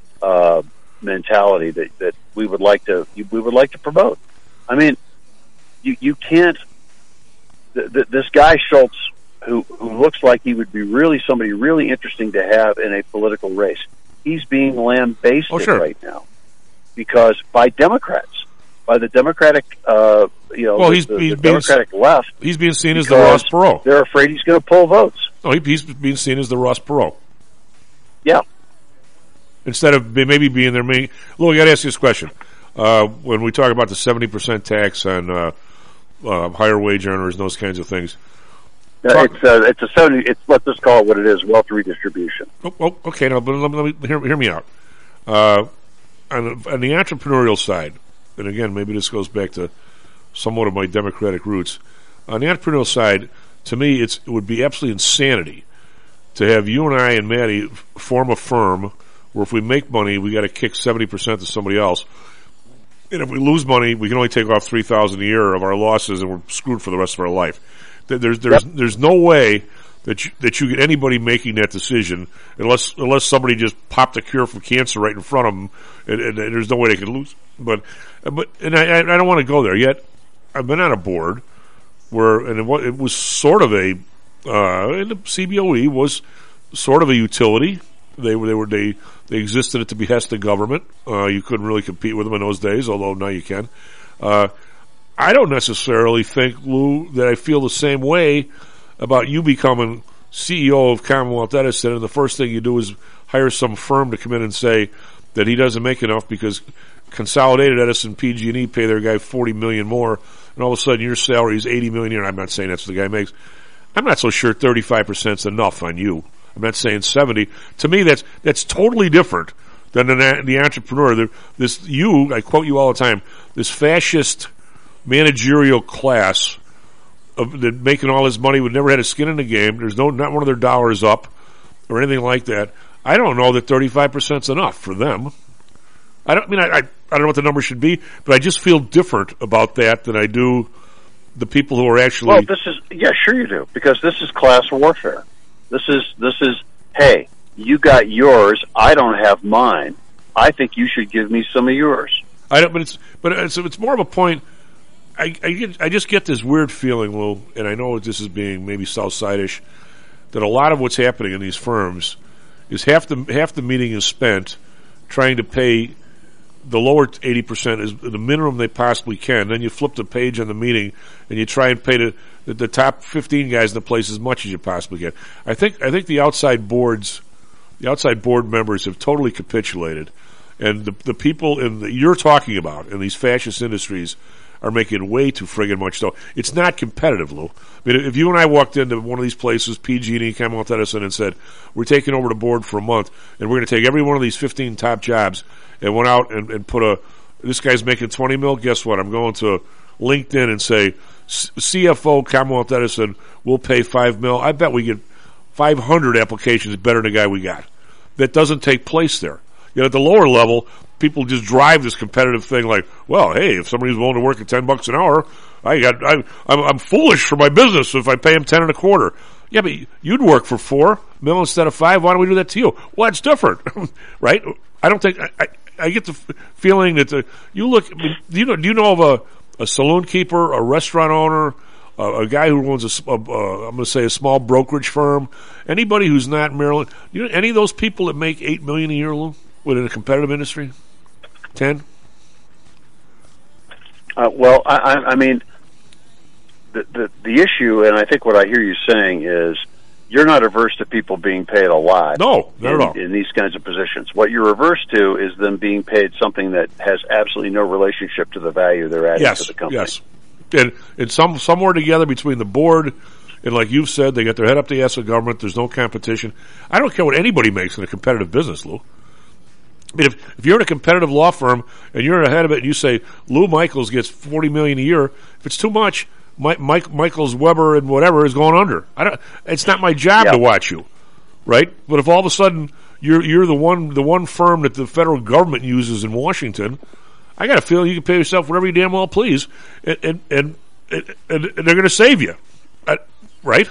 mentality that we would like to promote. I mean, you can't. This guy Schultz, who looks like he would be really somebody really interesting to have in a political race, he's being lambasted right now because by Democrats, by the Democratic, the Democratic left. He's being seen as the Ross Perot. They're afraid he's going to pull votes. Oh, he's being seen as the Ross Perot. Yeah. Instead of maybe being their main. Look, I got to ask you this question. When we talk about the 70% tax on higher wage earners and those kinds of things. It's a 70. Let's just call it what it is: wealth redistribution. Oh, okay. Now, but let me hear me out. On the entrepreneurial side, and again, maybe this goes back to somewhat of my Democratic roots. On the entrepreneurial side, to me, it would be absolutely insanity to have you and I and Maddie form a firm where if we make money, we got to kick 70% to somebody else. And if we lose money, we can only take off $3,000 a year of our losses, and we're screwed for the rest of our life. There's no way that you get anybody making that decision unless somebody just popped a cure for cancer right in front of them, and there's no way they could lose. But I don't want to go there yet. I've been on a board where, and it was sort of and the CBOE was sort of a utility. They existed at the behest of government. You couldn't really compete with them in those days, although now you can. I don't necessarily think, Lou, that I feel the same way about you becoming CEO of Commonwealth Edison, and the first thing you do is hire some firm to come in and say that he doesn't make enough because Consolidated Edison, PG&E pay their guy $40 million more, and all of a sudden your salary is $80 million a year. I'm not saying that's what the guy makes. I'm not so sure 35% is enough on you. I'm not saying 70. To me, that's totally different than the entrepreneur. I quote you all the time, this fascist managerial class that making all this money would never had a skin in the game. There's not one of their dollars up or anything like that. I don't know that 35% is enough for them. I don't know what the number should be, but I just feel different about that than I do the people who are actually. Well, sure you do, because this is class warfare. This is, hey, you got yours, I don't have mine. I think you should give me some of yours. It's more of a point. I just get this weird feeling, Lou, and I know this is being maybe Southside-ish, that a lot of what's happening in these firms is half the meeting is spent trying to pay the lower 80% is the minimum they possibly can. Then you flip the page on the meeting and you try and pay the top 15 guys in the place as much as you possibly can. I think the outside board members have totally capitulated, and the people you're talking about in these fascist industries are making way too friggin' much dough. It's not competitive, Lou. I mean, if you and I walked into one of these places, PG&E, Commonwealth Edison, and said, we're taking over the board for a month, and we're going to take every one of these 15 top jobs, and went out and put this guy's making $20 million, guess what? I'm going to LinkedIn and say, CFO, Commonwealth Edison, will pay $5 million. I bet we get 500 applications better than the guy we got. That doesn't take place there. At the lower level, people just drive this competitive thing like, well, hey, if somebody's willing to work at $10 an hour, I'm foolish for my business if I pay him 10 and a quarter. Yeah, but you'd work for $4 million instead of $5 million. Why don't we do that to you? Well, it's different, right? I don't think I get the feeling that do you know of a saloon keeper, a restaurant owner, a guy who owns I'm going to say a small brokerage firm, anybody who's not in Maryland? Any of those people that make $8 million a year, Lou, within a competitive industry? 10? Well, I mean, the issue, and I think what I hear you saying is, you're not averse to people being paid a lot. No, not at all. In these kinds of positions. What you're averse to is them being paid something that has absolutely no relationship to the value they're adding to the company. Yes. And somewhere together between the board and, like you've said, they got their head up the ass of government. There's no competition. I don't care what anybody makes in a competitive business, Lou. I mean, if you're in a competitive law firm and you're ahead of it and you say Lou Michaels gets $40 million a year, if it's too much, Michaels, Weber, and whatever is going under. It's not my job to watch you, right? But if all of a sudden you're the one firm that the federal government uses in Washington, I got a feeling you can pay yourself whatever you damn well please, and they're going to save you, right?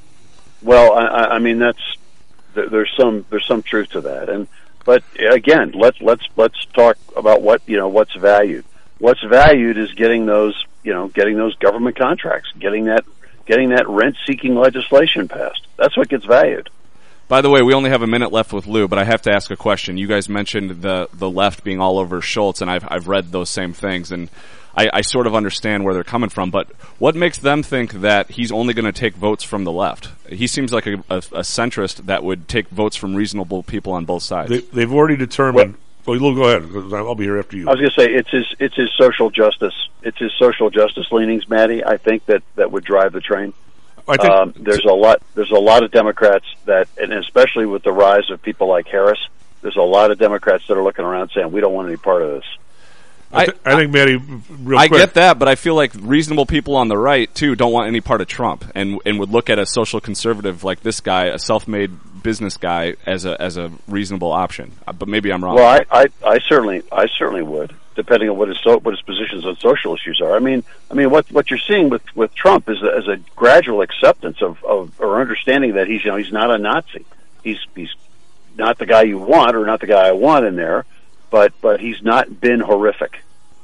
Well, I mean there's some truth to that, but again, let's talk about what's valued. What's valued is getting those government contracts, getting that rent-seeking legislation passed. That's what gets valued. By the way, we only have a minute left with Lou, but I have to ask a question. You guys mentioned the left being all over Schultz, and I've read those same things, and I sort of understand where they're coming from. But what makes them think that he's only going to take votes from the left? He seems like a centrist that would take votes from reasonable people on both sides. They've already determined. Well, Lou, go ahead. I'll be here after you. I was going to say it's his social justice. It's his social justice leanings, Matty. I think that would drive the train. I think there's a lot of Democrats and especially with the rise of people like Harris, there's a lot of Democrats that are looking around saying we don't want any part of this. I think, Matty, real quick. I get that, but I feel like reasonable people on the right, too, don't want any part of Trump and would look at a social conservative like this guy, a self-made business guy, as a reasonable option. But maybe I'm wrong. Well, I certainly would, depending on what his positions on social issues are. I mean, what you're seeing with Trump is a gradual acceptance of or understanding that he's not a Nazi. He's not the guy you want or not the guy I want in there, but he's not been horrific.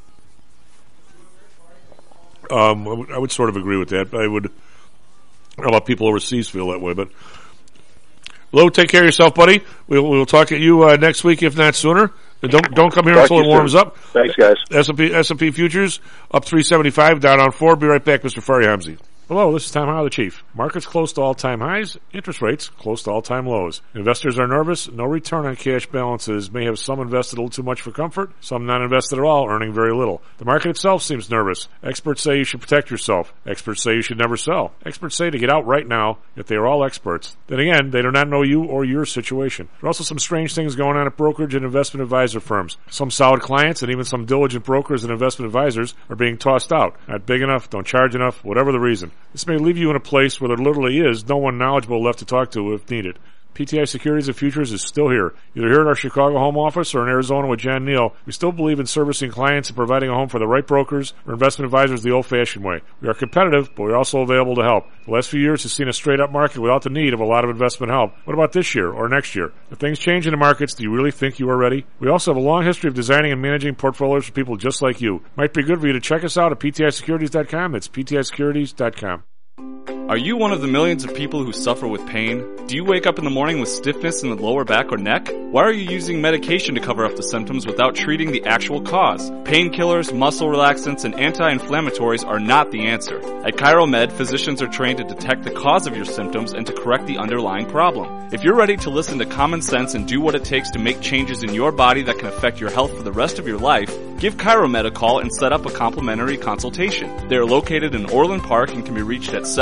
I would sort of agree with that. I don't know about people overseas feel that way, but Lou, take care of yourself, buddy. We'll talk at you next week, if not sooner. And don't come here until it warms up. Thanks, guys. S&P futures up 375, down on 4. Be right back, Mr. Farihamsi. Hello, this is Tom Howell, the Chief. Markets close to all-time highs, interest rates close to all-time lows. Investors are nervous. No return on cash balances may have some invested a little too much for comfort, some not invested at all, earning very little. The market itself seems nervous. Experts say you should protect yourself. Experts say you should never sell. Experts say to get out right now, yet they are all experts. Then again, they do not know you or your situation. There are also some strange things going on at brokerage and investment advisor firms. Some solid clients and even some diligent brokers and investment advisors are being tossed out. Not big enough, don't charge enough, whatever the reason. This may leave you in a place where there literally is no one knowledgeable left to talk to if needed. PTI Securities and Futures is still here. Either here at our Chicago home office or in Arizona with John Neal, we still believe in servicing clients and providing a home for the right brokers or investment advisors the old-fashioned way. We are competitive, but we're also available to help. The last few years has seen a straight-up market without the need of a lot of investment help. What about this year or next year? If things change in the markets, do you really think you are ready? We also have a long history of designing and managing portfolios for people just like you. Might be good for you to check us out at PTISecurities.com. That's PTISecurities.com. Are you one of the millions of people who suffer with pain? Do you wake up in the morning with stiffness in the lower back or neck? Why are you using medication to cover up the symptoms without treating the actual cause? Painkillers, muscle relaxants, and anti-inflammatories are not the answer. At ChiroMed, physicians are trained to detect the cause of your symptoms and to correct the underlying problem. If you're ready to listen to common sense and do what it takes to make changes in your body that can affect your health for the rest of your life, give ChiroMed a call and set up a complimentary consultation. They are located in Orland Park and can be reached at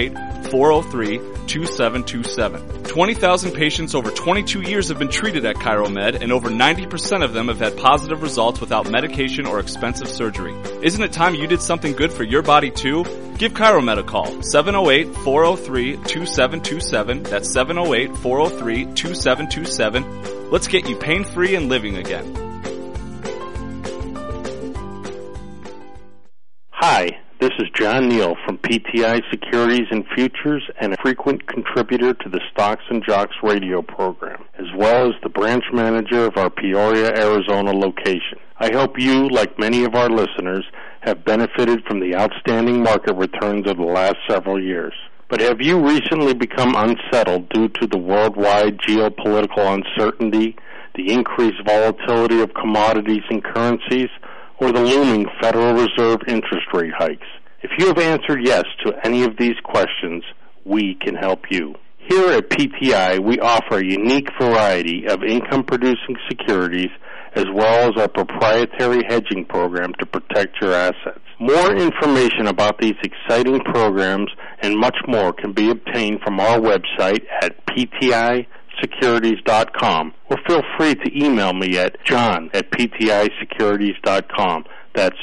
708-403-2727. 20,000 patients over 22 years have been treated at ChiroMed, and over 90% of them have had positive results without medication or expensive surgery. Isn't it time you did something good for your body too? Give ChiroMed a call, 708-403-2727. That's 708-403-2727. Let's get you pain-free and living again. Hi, this is John Neal from PTI Securities and Futures and a frequent contributor to the Stocks and Jocks radio program, as well as the branch manager of our Peoria, Arizona location. I hope you, like many of our listeners, have benefited from the outstanding market returns of the last several years. But have you recently become unsettled due to the worldwide geopolitical uncertainty, the increased volatility of commodities and currencies, or the looming Federal Reserve interest rate hikes? If you have answered yes to any of these questions, we can help you. Here at PTI, we offer a unique variety of income-producing securities as well as our proprietary hedging program to protect your assets. More information about these exciting programs and much more can be obtained from our website at PTISecurities.com, or feel free to email me at john@PTISecurities.com. That's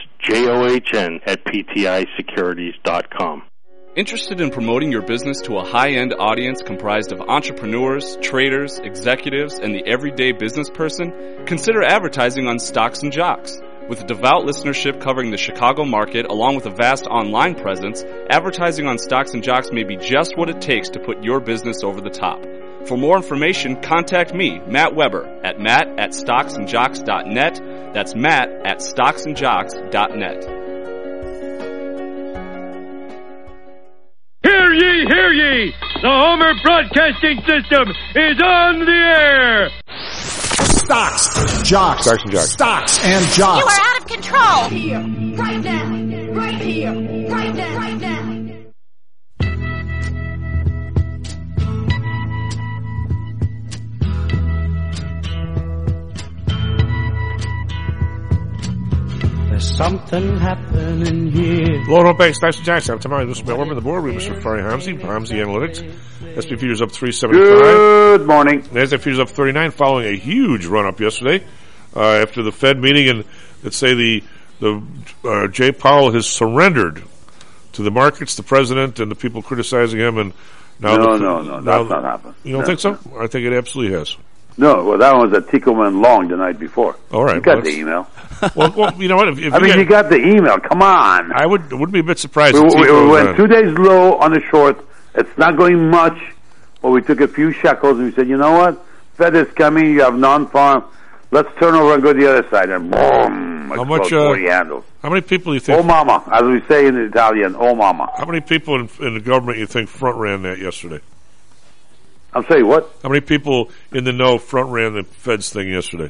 JOHN@PTISecurities.com. Interested in promoting your business to a high-end audience comprised of entrepreneurs, traders, executives, and the everyday business person? Consider advertising on Stocks and Jocks. With a devout listenership covering the Chicago market along with a vast online presence, advertising on Stocks and Jocks may be just what it takes to put your business over the top. For more information, contact me, Matt Weber, at matt@stocksandjocks.net. That's matt@stocksandjocks.net. Hear ye, hear ye! The Homer Broadcasting System is on the air! Stocks, Jocks, Stocks and Jocks. Stocks and Jocks. You are out of control! Here, right now, right here, right now, right now. There's something happening here. Hello, Bank, Stocks and Jocks. I'm tomorrow. Mr. Miller in the board. We have Mr. Farihamsi, Hamsi Analytics. SP futures up 375. Good morning. NASDAQ futures up 39, following a huge run up yesterday after the Fed meeting, and let's say the Jay Powell has surrendered to the markets, the president, and the people criticizing him. And now No, that's not happened. You don't think so? I think it absolutely has. No, well, that one was at Ticoman Long the night before. All right, you got the email. well, you know what? If you got the email. Come on. I wouldn't be a bit surprised. We went 2 days low on the short. It's not going much. Well, we took a few shekels and we said, you know what? Fed is coming. You have non-farm. Let's turn over and go to the other side. And boom! How much? 40 handles. How many people do you think? Oh, mama, as we say in Italian. Oh, mama. How many people in the government you think front ran that yesterday? I'm sorry, what? How many people in the know front ran the Fed's thing yesterday?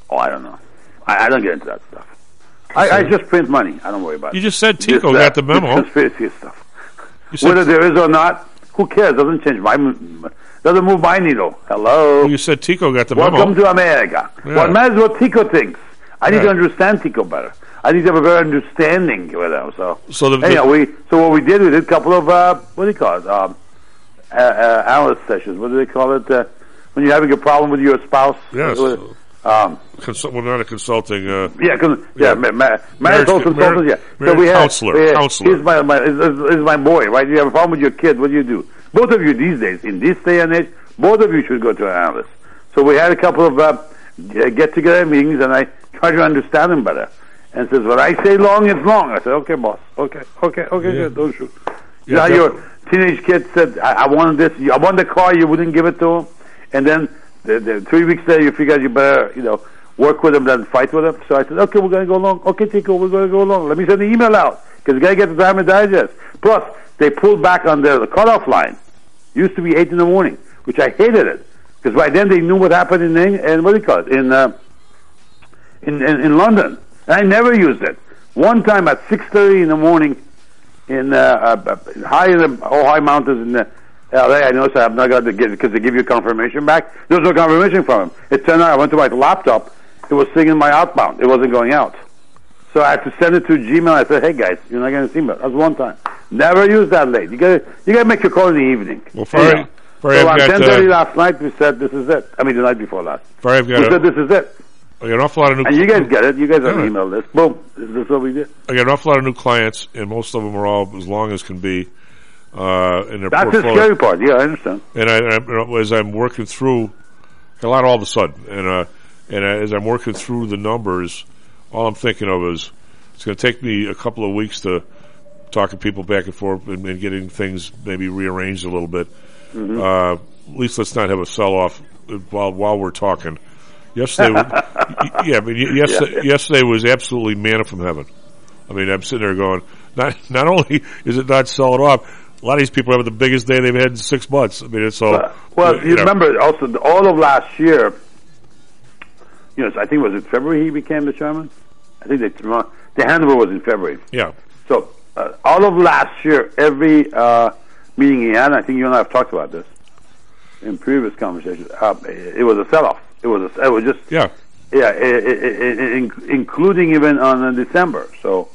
Oh, I don't know. I don't get into that stuff. I just print money. I don't worry about it. You just said Tico got the memo. Conspiracy stuff. Whether there is or not, who cares? Doesn't change doesn't move my needle. Hello. Well, you said Tico got the memo. Welcome to America. Yeah. What matters is what Tico thinks. I need to understand Tico better. I need to have a better understanding with him. So what we did a couple of what do you call it? Analyst sessions. What do they call it? When you're having a problem with your spouse. Yes. Not a consulting. Marital consultant. Yeah. So we have counselor. Here's my boy. Right? You have a problem with your kid. What do? Both of you these days, in this day and age, both of you should go to an analyst. So we had a couple of get-together meetings, and I tried to understand him better. And says, when I say long, it's long. I said, okay, boss. Okay, good. Don't shoot. You know, your teenage kid said, I wanted this. I wanted the car. You wouldn't give it to him. And then the 3 weeks later, you figured you better, work with him than fight with him. So I said, okay, we're going to go along. Okay, Tico, we're going to go along. Let me send the email out because you got to get the Diamond Digest. Plus, they pulled back on the cutoff line. Used to be 8 in the morning, which I hated it because by then they knew what happened in what do you call it in London. And I never used it. One time at 6:30 in the morning in high mountains in LA, I noticed I have not got to get it because they give you confirmation back. There was no confirmation from him. It turned out I went to my laptop. It was singing my outbound. It wasn't going out. So I had to send it to Gmail. I said, hey guys, you're not going to see me. That was one time. Never use that late. You got to make your call in the evening. Well, so at 10:30 last night, we said this is it. I mean, the night before last. We said this is it. I got an awful lot of new. And you guys get it. You guys have an email list. Boom. This is what we did. I got an awful lot of new clients, and most of them are all as long as can be in their That's portfolio. the scary part. Yeah, I understand. And as I'm working through, a lot all of a sudden, and as I'm working through the numbers, all I'm thinking of is it's going to take me a couple of weeks to talking people back and forth and getting things maybe rearranged a little bit. Mm-hmm. At least let's not have a sell-off while we're talking. Yesterday, yesterday was absolutely manna from heaven. I mean, I'm sitting there going, not only is it not selling off, a lot of these people are having the biggest day they've had in 6 months. I mean, it's so. Well, you remember also all of last year. I think was it February he became the chairman. I think the handover was in February. Yeah. So all of last year, every meeting he had, I think you and I have talked about this in previous conversations. It was a sell-off. It was just including even on December. So,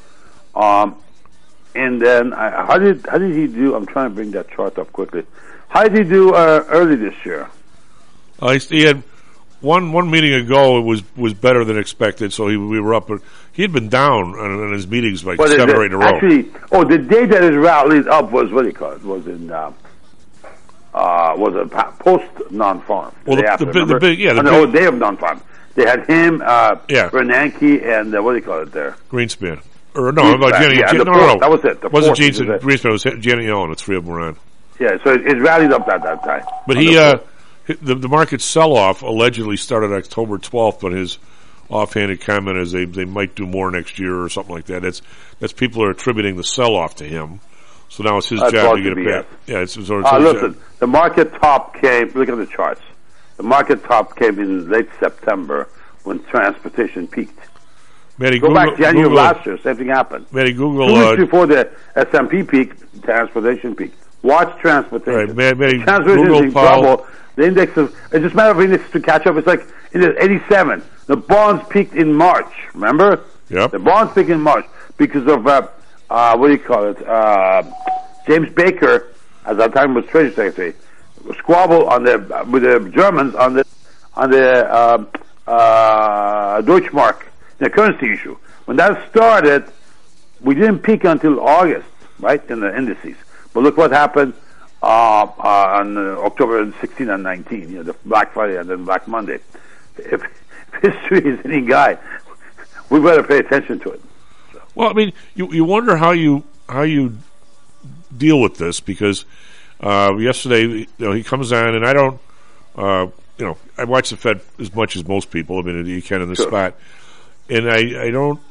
and then how did he do? I'm trying to bring that chart up quickly. How did he do early this year? He had one meeting ago. It was better than expected, so we were up. But he had been down on his meetings like 7 or 8 in a row. Actually, the day that his rallied up was what do you call it? Was in. Was a post non-farm. Well, the day of non-farm. They had him, Bernanke, and what do you call it there? Greenspan. Or no, Jenny. No. That was it. Wasn't Greenspan. It was Jenny Yellen. The three of them were on. Yeah, so it rallied up at that time. But the market sell-off allegedly started October 12th, but his offhanded comment is they might do more next year or something like that. That's people are attributing the sell-off to him. So now it's his job to get it back. Yeah, it's his listen, the market top came, look at the charts. The market top came in late September when transportation peaked. Go back January of last year, same thing happened. Google 2 weeks before the S&P peaked, transportation peaked. Watch transportation. Right, transportation is in trouble. The index it's just a matter of index to catch up. It's like in 87. The bonds peaked in March, remember? Yep. The bonds peaked in March because of what do you call it? James Baker, at that time was Treasury Secretary, squabble with the Germans on the Deutschmark, the currency issue. When that started, we didn't peak until August, right, in the indices. But look what happened on October 16 and 19, the Black Friday and then Black Monday. If history is any guide, we better pay attention to it. Well, I mean, you wonder how you deal with this because yesterday, he comes on and I don't, I watch the Fed as much as most people. I mean, you can in this spot, and I don't.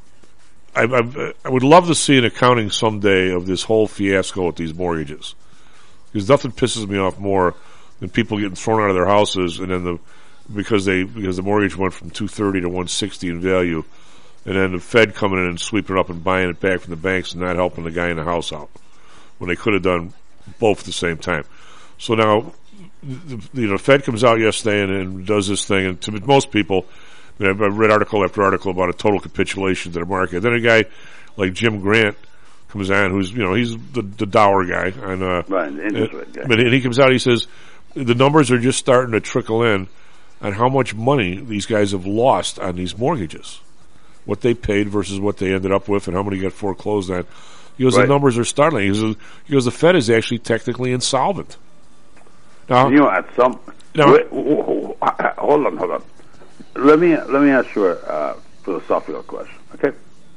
I would love to see an accounting someday of this whole fiasco with these mortgages, because nothing pisses me off more than people getting thrown out of their houses and then because the mortgage went from 230 to 160 in value, and then the Fed coming in and sweeping it up and buying it back from the banks and not helping the guy in the house out when they could have done both at the same time. So now, the Fed comes out yesterday and does this thing, and to most people, I've read article after article about a total capitulation to the market. Then a guy like Jim Grant comes on, who's he's the Dower guy, right, interest rate guy. And he comes out, he says the numbers are just starting to trickle in on how much money these guys have lost on these mortgages, what they paid versus what they ended up with, and how many got foreclosed on. He goes, the numbers are startling. He goes, the Fed is actually technically insolvent. Now, at some hold on. Let me ask you a philosophical question. Okay,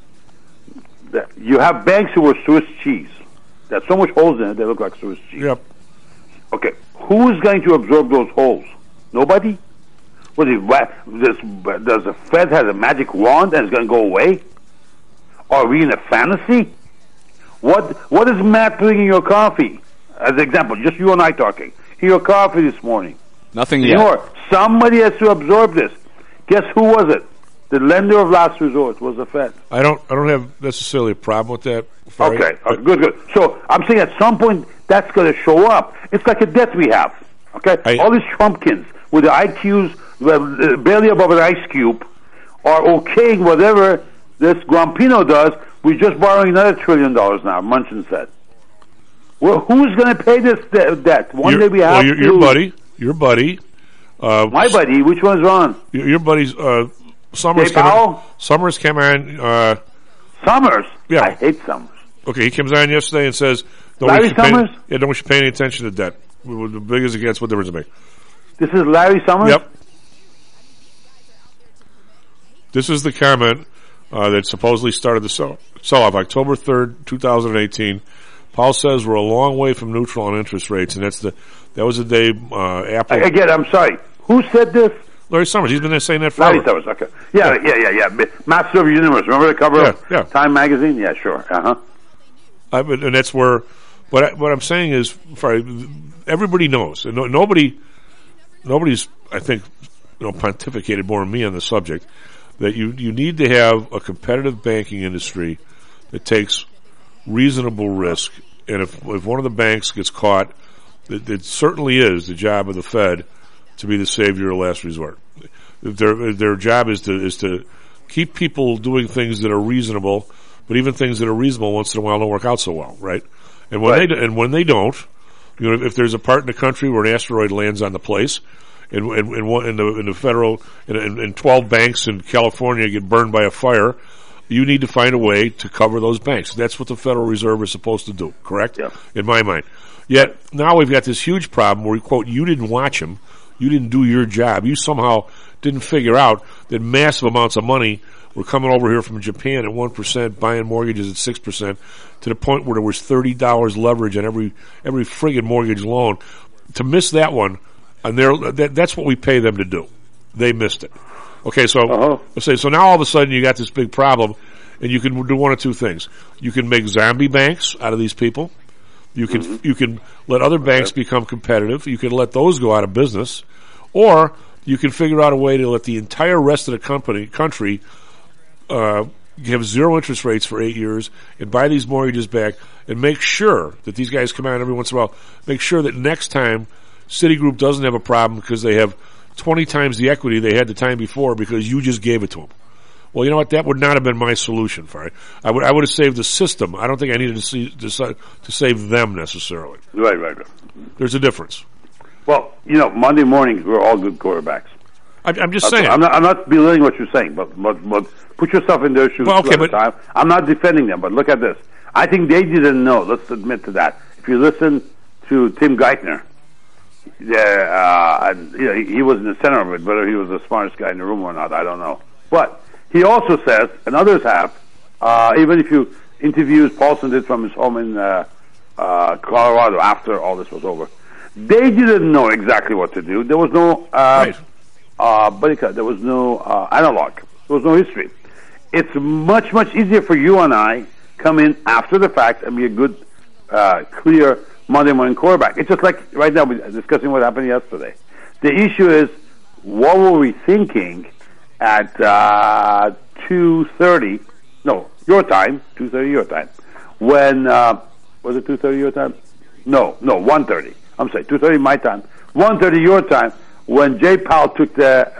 you have banks who are Swiss cheese. There's so much holes in it they look like Swiss cheese. Yep. Okay, who is going to absorb those holes? Nobody. Does the Fed have a magic wand and it's going to go away? Are we in a fantasy? What is Matt putting in your coffee? As an example, just you and I talking. Your coffee this morning. Nothing yet. Somebody has to absorb this. Guess who was it? The lender of last resort was the Fed. I don't have necessarily a problem with that. Okay, good. So I'm saying at some point that's going to show up. It's like a debt we have. Okay, all these Trumpkins with the IQs barely above an ice cube are okaying whatever this Grumpino does. We're just borrowing another $1 trillion now. Munchin said. Well, who's going to pay this debt? One day we have to. Your buddy. My buddy. Which one's Ron? Your buddy's Summers. Summers came on. Summers. Yeah, I hate Summers. Okay, he comes on yesterday and says, Larry Summers. Don't we should pay any attention to debt? The big as it gets, what difference does it make? This is Larry Summers. Yep. This is the comment that supposedly started the sell-off October 3rd, 2018. Powell says we're a long way from neutral on interest rates, and that was the day Apple. Again, I'm sorry. Who said this? Larry Summers. He's been saying that forever. Larry Summers. Okay. Yeah. Master of the Universe. Remember the cover of Time magazine? Yeah, sure. And that's where. What I'm saying is, everybody knows, and nobody's, I think, pontificated more than me on the subject, that you need to have a competitive banking industry that takes reasonable risk, and if one of the banks gets caught, it certainly is the job of the Fed to be the savior of last resort. Their job is to keep people doing things that are reasonable, but even things that are reasonable once in a while don't work out so well, right? And when they don't, if there's a part in the country where an asteroid lands on the place, and 12 banks in California get burned by a fire, you need to find a way to cover those banks. That's what the Federal Reserve is supposed to do, correct? Yeah. In my mind. Yet, now we've got this huge problem where, quote, you didn't watch them, you didn't do your job, you somehow didn't figure out that massive amounts of money were coming over here from Japan at 1%, buying mortgages at 6%, to the point where there was $30 leverage on every friggin' mortgage loan. To miss that one, and that's what we pay them to do. They missed it. Okay, so let's say, so now all of a sudden you got this big problem, and you can do one of two things. You can make zombie banks out of these people. You can let other banks become competitive. You can let those go out of business, or you can figure out a way to let the entire rest of the country give zero interest rates for 8 years and buy these mortgages back, and make sure that these guys come out every once in a while. Make sure that next time Citigroup doesn't have a problem because they have 20 times the equity they had the time before because you just gave it to them. Well, you know what? That would not have been my solution for it. I would have saved the system. I don't think I needed to save them necessarily. Right. There's a difference. Well, Monday mornings we're all good quarterbacks. I'm just saying. I'm not belittling what you're saying, but put yourself in their shoes. Well, okay, but time. I'm not defending them, but look at this. I think they didn't know. Let's admit to that. If you listen to Tim Geithner, he was in the center of it. Whether he was the smartest guy in the room or not, I don't know. But he also says, and others have, even if you interviews Paulson did from his home in Colorado after all this was over, they didn't know exactly what to do. There was no there was no analog. There was no history. It's much easier for you and I come in after the fact and be a good, clear Monday morning quarterback. It's just like right now we're discussing what happened yesterday. The issue is what were we thinking at 2:30? No, your time, 2:30 your time. When was it 2:30 your time? No, 1:30. I'm sorry, 2:30 my time, 1:30 your time. When Jay Powell took the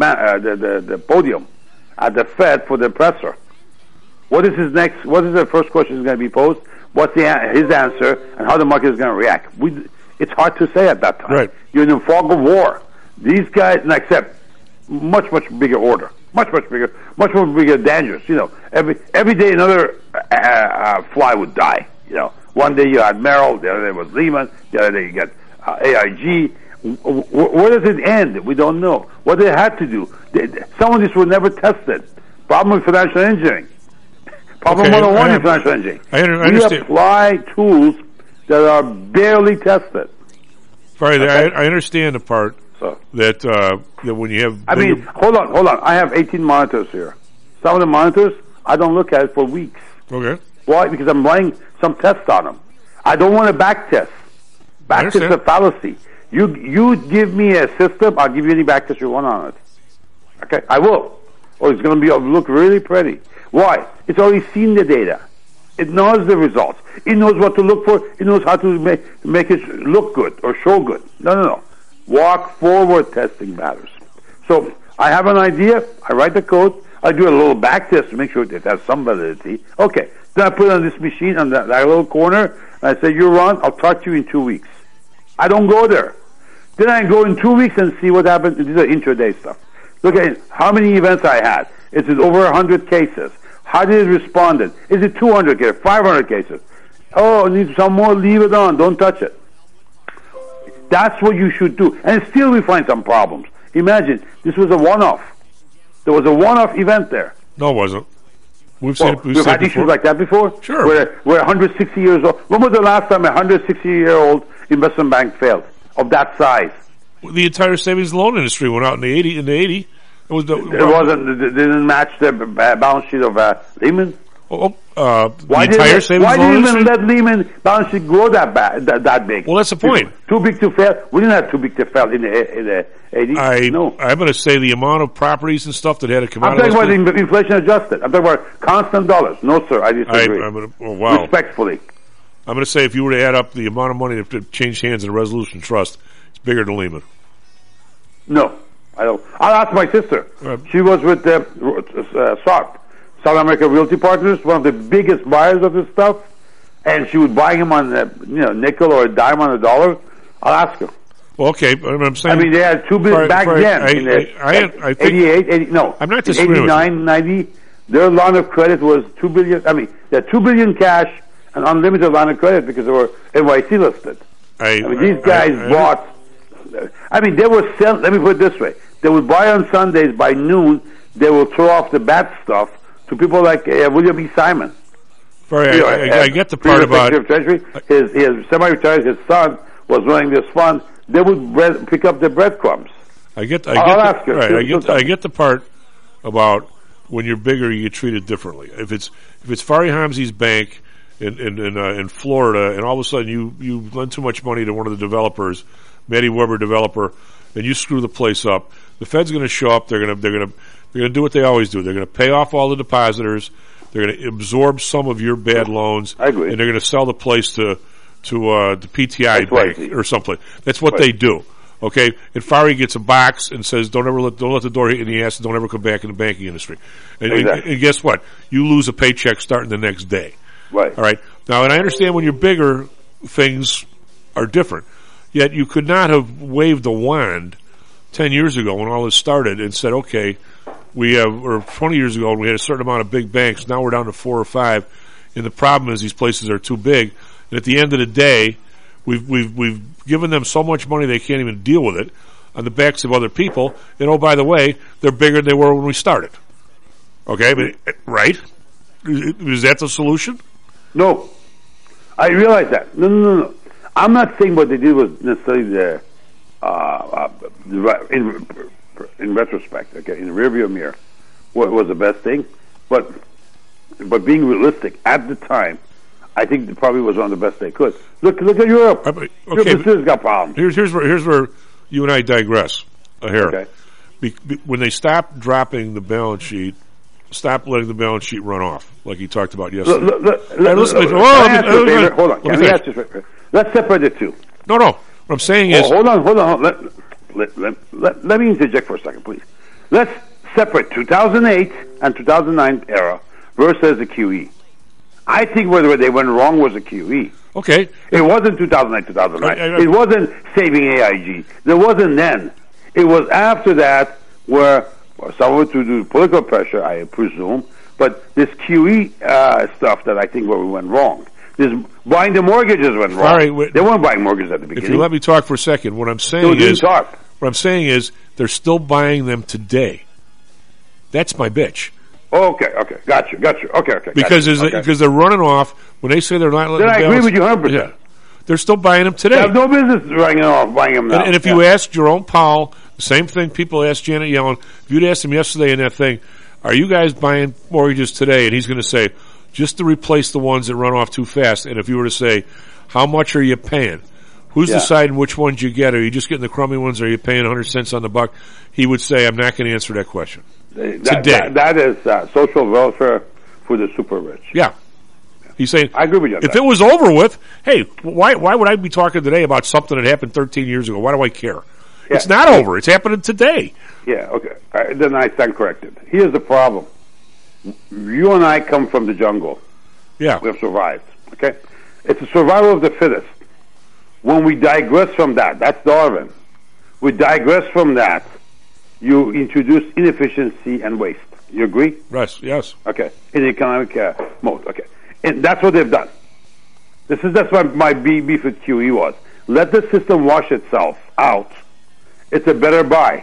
podium at the Fed for the presser, what is his next? What is the first question is going to be posed? What's his answer, and how the market is going to react? It's hard to say at that time. Right. You're in the fog of war. These guys, and except much bigger order, much bigger, much more bigger dangers. You know, every day another fly would die. You know, one day you had Merrill, the other day was Lehman, the other day you got AIG. Where does it end? We don't know. What they had to do. Some of this were never tested. Problem with financial engineering. Problem 101 in financial engineering. I understand. We apply tools that are barely tested. Right, okay? I understand the part that when you have... I mean, hold on. I have 18 monitors here. Some of the monitors, I don't look at it for weeks. Okay. Why? Because I'm running some tests on them. I don't want to back test. Back test is a fallacy. You give me a system, I'll give you any back test you want on it. Okay? I will. Or it's going to look really pretty. Why? It's already seen the data. It knows the results. It knows what to look for. It knows how to make it look good or show good. No. Walk forward testing matters. So I have an idea. I write the code. I do a little back test to make sure it has some validity. Okay. Then I put it on this machine on that little corner. And I say, you run. I'll talk to you in 2 weeks. I don't go there. Then I go in 2 weeks and see what happens. These are intraday stuff. Look at it. How many events I had. Is it over 100 cases? How did it respond? Is it 200 cases, 500 cases? Oh, it needs some more, leave it on, don't touch it. That's what you should do. And still we find some problems. Imagine, this was a one-off. There was a one-off event there. No, it wasn't. We've had issues like that before? Sure. Where 160 years old. When was the last time a 160-year-old investment bank failed of that size? The entire savings loan industry went out in the 80. It didn't match the balance sheet of Lehman. Why didn't even let Lehman balance sheet grow that big? Well, that's the point. Too big to fail. We didn't have too big to fail in the 80s. No. I'm going to say the amount of properties and stuff that had to come out. I'm talking about inflation adjusted. I'm talking about constant dollars. No, sir, I disagree. Wow. Respectfully. I'm going to say if you were to add up the amount of money that changed hands in a resolution trust, it's bigger than Lehman. No. I'll ask my sister. She was with SARP, South America Realty Partners, one of the biggest buyers of this stuff, and she would buy him on nickel or a dime on a dollar. I'll ask her. Well, okay, I'm saying. I mean, they had $2 billion back then. I think 88, no. I'm not disagreeing 89, 90. Their line of credit was $2 billion. I mean, they had $2 billion cash and unlimited line of credit because they were NYC listed. These guys bought. I mean, they were selling. Let me put it this way. They would buy on Sundays by noon. They will throw off the bad stuff to people like William E. Simon. I get the part about Treasury. His semi-retired, his son was running this fund. They would pick up the breadcrumbs. I get the part about when you're bigger, you get treated differently. If it's Fari Hamzi's bank in Florida, and all of a sudden you lend too much money to one of the developers, Matty Weber developer, and you screw the place up, the Fed's going to show up. They're going to do what they always do. They're going to pay off all the depositors. They're going to absorb some of your bad loans. I agree. And they're going to sell the place to the PTI bank or someplace. That's what they do. Okay, and Fari gets a box and says, "Don't let the door hit you in the ass, and don't ever come back in the banking industry." And guess what? You lose a paycheck starting the next day. Right. All right. Now, and I understand when you're bigger, things are different. Yet you could not have waved the wand 10 years ago when all this started and said, okay, we have, or 20 years ago when we had a certain amount of big banks, now we're down to 4 or 5, and the problem is these places are too big. And at the end of the day, we've given them so much money they can't even deal with it on the backs of other people. And oh, by the way, they're bigger than they were when we started. Okay, but, right? Is that the solution? No. I realize that. No. I'm not saying what they did was necessarily in retrospect, okay, in the rearview mirror, what was the best thing. But being realistic at the time, I think it probably was one of the best they could. Look at Europe. Okay, Europe has got problems. Here's where you and I digress here. Okay. when they stop dropping the balance sheet, stop letting the balance sheet run off, like he talked about yesterday. Hold on. Can we ask you? Let's separate the two. No. What I'm saying is... Hold on. Let me interject for a second, please. Let's separate 2008 and 2009 era versus the QE. I think where they went wrong was the QE. Okay. It wasn't 2008, 2009. It wasn't saving AIG. There wasn't then. It was after that where someone to do political pressure, I presume, but this QE stuff that I think where we went wrong. This buying the mortgages went wrong. All right, they weren't buying mortgages at the beginning. If you let me talk for a second, what I'm saying is they're still buying them today. That's my bitch. Okay, got you. Okay, because they're running off when they say they're not letting. Then I agree with you 100%. Yeah. They're still buying them today. They have no business running off buying them now. And if you ask Jerome Powell, the same thing people asked Janet Yellen. If you'd asked him yesterday in that thing, are you guys buying mortgages today? And he's going to say, just to replace the ones that run off too fast. And if you were to say, how much are you paying? Who's deciding which ones you get? Are you just getting the crummy ones? Or are you paying 100 cents on the buck? He would say, I'm not going to answer that question. That is social welfare for the super rich. Yeah. He's saying, I agree with you on if that. it was over with, hey, why would I be talking today about something that happened 13 years ago? Why do I care? Yeah. It's not over. It's happening today. Yeah, okay. Then I stand corrected. Here's the problem. You and I come from the jungle. Yeah. We have survived. Okay? It's a survival of the fittest. When we digress from that, that's Darwin. We digress from that, you introduce inefficiency and waste. You agree? Yes. Okay. In the economic mode. Okay. And that's what they've done. That's what my beef with QE was. Let the system wash itself out. It's a better buy.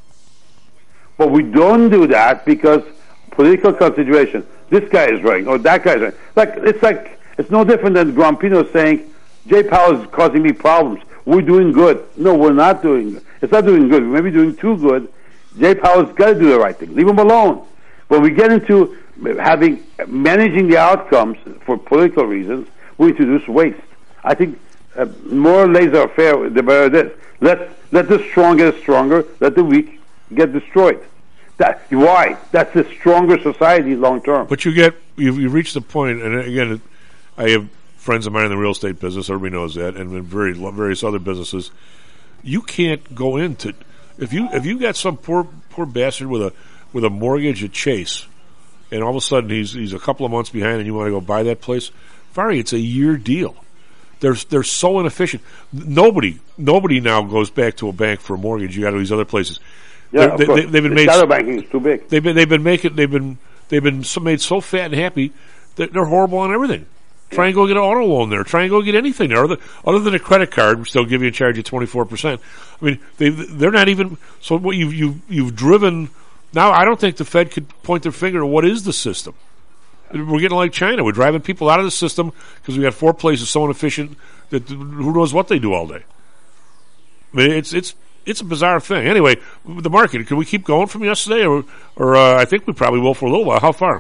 But we don't do that because political consideration. This guy is right, or that guy is right. It's no different than Grumpino saying, Jay Powell is causing me problems. We're doing good. No, we're not doing good. It's not doing good. We may be doing too good. Jay Powell's got to do the right thing. Leave him alone. When we get into managing the outcomes for political reasons, we introduce waste. I think more laissez-faire, the better it is. Let the strong get stronger. Let the weak get destroyed. Why? That's a stronger society long term. But you've reached the point, and again, I have friends of mine in the real estate business. Everybody knows that, and in various other businesses. You can't go into if you got some poor bastard with a mortgage at Chase, and all of a sudden he's a couple of months behind, and you want to go buy that place. Sorry, it's a year deal. They're so inefficient. Nobody now goes back to a bank for a mortgage. You got to these other places. Yeah, they've been made. Shadow banking is too big. They've been made so fat and happy that they're horrible on everything. Try and go get an auto loan there. Try and go get anything there other than a credit card, which they'll give you a charge of 24%. I mean, they're not even. So what you've driven now. I don't think the Fed could point their finger at what is the system. We're getting like China. We're driving people out of the system because we got 4 places so inefficient that who knows what they do all day. I mean, it's a bizarre thing. Anyway, the market. Can we keep going from yesterday, or I think we probably will for a little while. How far?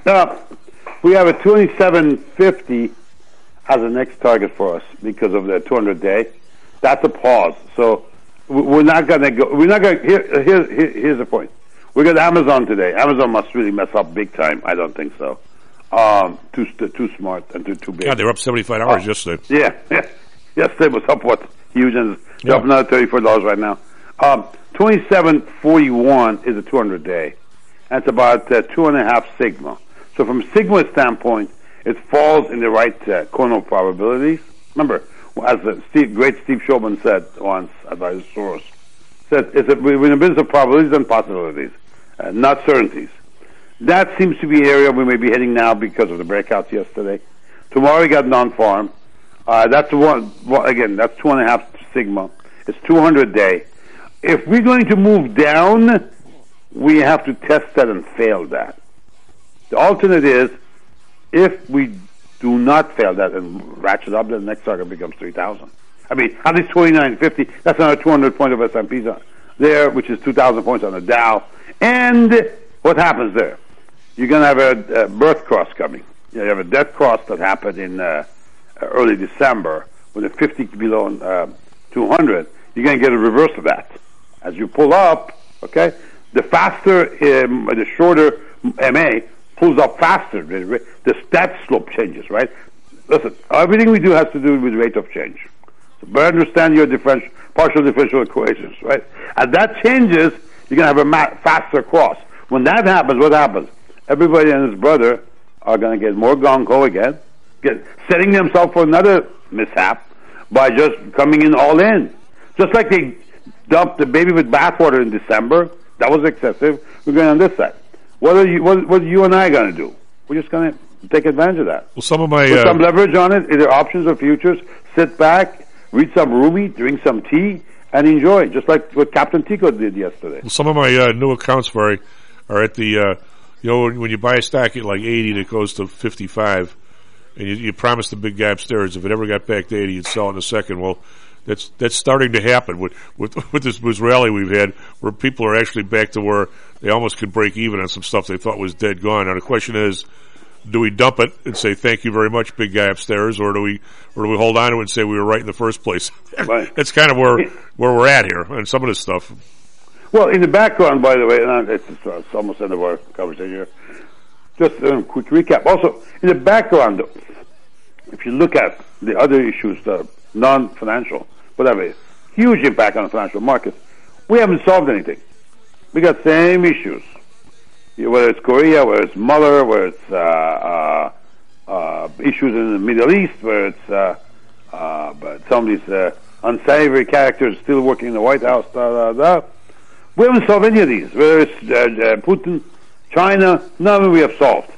We have a 2750 as the next target for us because of the 200-day. That's a pause. So we're not going to go. We're not going. Here's the point. We got Amazon today. Amazon must really mess up big time. I don't think so. Too smart and too big. God, they were up $75 yesterday. Yeah. Yesterday was up huge, and it's up another $34 right now. 2741 is a 200-day. That's about 2.5 sigma. So from sigma standpoint, it falls in the right corner of probabilities. Remember, as the great Steve Shulman said once about his source, said we're in a business of probabilities and possibilities, not certainties. That seems to be an area we may be heading now because of the breakouts yesterday. Tomorrow we got non-farm. That's one. Again, that's 2.5 sigma. It's 200-day. If we're going to move down, we have to test that and fail that. The alternate is, if we do not fail that and ratchet up, then the next target becomes 3,000. I mean, at least 2950. That's another 200 points of S&P's there, which is 2,000 points on the Dow. And what happens there? You're going to have a birth cross coming. You have a death cross that happened in early December with a 50 below 200. You're going to get a reverse of that. As you pull up, Okay, the faster, the shorter MA pulls up faster. That slope changes, right? Listen, everything we do has to do with rate of change. So better understand your partial differential equations, right? As that changes, you're going to have a faster cross. When that happens, what happens? Everybody and his brother are going to get more gung-ho again, setting themselves for another mishap by just coming in all in. Just like they dumped the baby with bathwater in December, that was excessive. We're going on this side. What are you and I going to do? We're just going to take advantage of that. Well, some of my put some leverage on it, either options or futures. Sit back, read some Rumi, drink some tea, and enjoy. Just like what Captain Tico did yesterday. Well, some of my new accounts are at the when you buy a stock at like 80 and it goes to 55, and you promised the big guy upstairs if it ever got back to 80, you'd sell it in a second. Well, that's starting to happen with this rally we've had, where people are actually back to where they almost could break even on some stuff they thought was dead gone. Now the question is, do we dump it and say thank you very much, big guy upstairs, or do we hold on to it and say we were right in the first place? Right. That's kind of where we're at here on some of this stuff. Well, in the background, by the way, and it's almost the end of our conversation here. Just a quick recap. Also, in the background, if you look at the other issues that are non-financial, whatever, huge impact on the financial markets, we haven't solved anything. We got same issues. Whether it's Korea, whether it's Mueller, whether it's issues in the Middle East, whether it's but some of these unsavory characters still working in the White House, we haven't solved any of these. Whether it's Putin, China, none of them we have solved.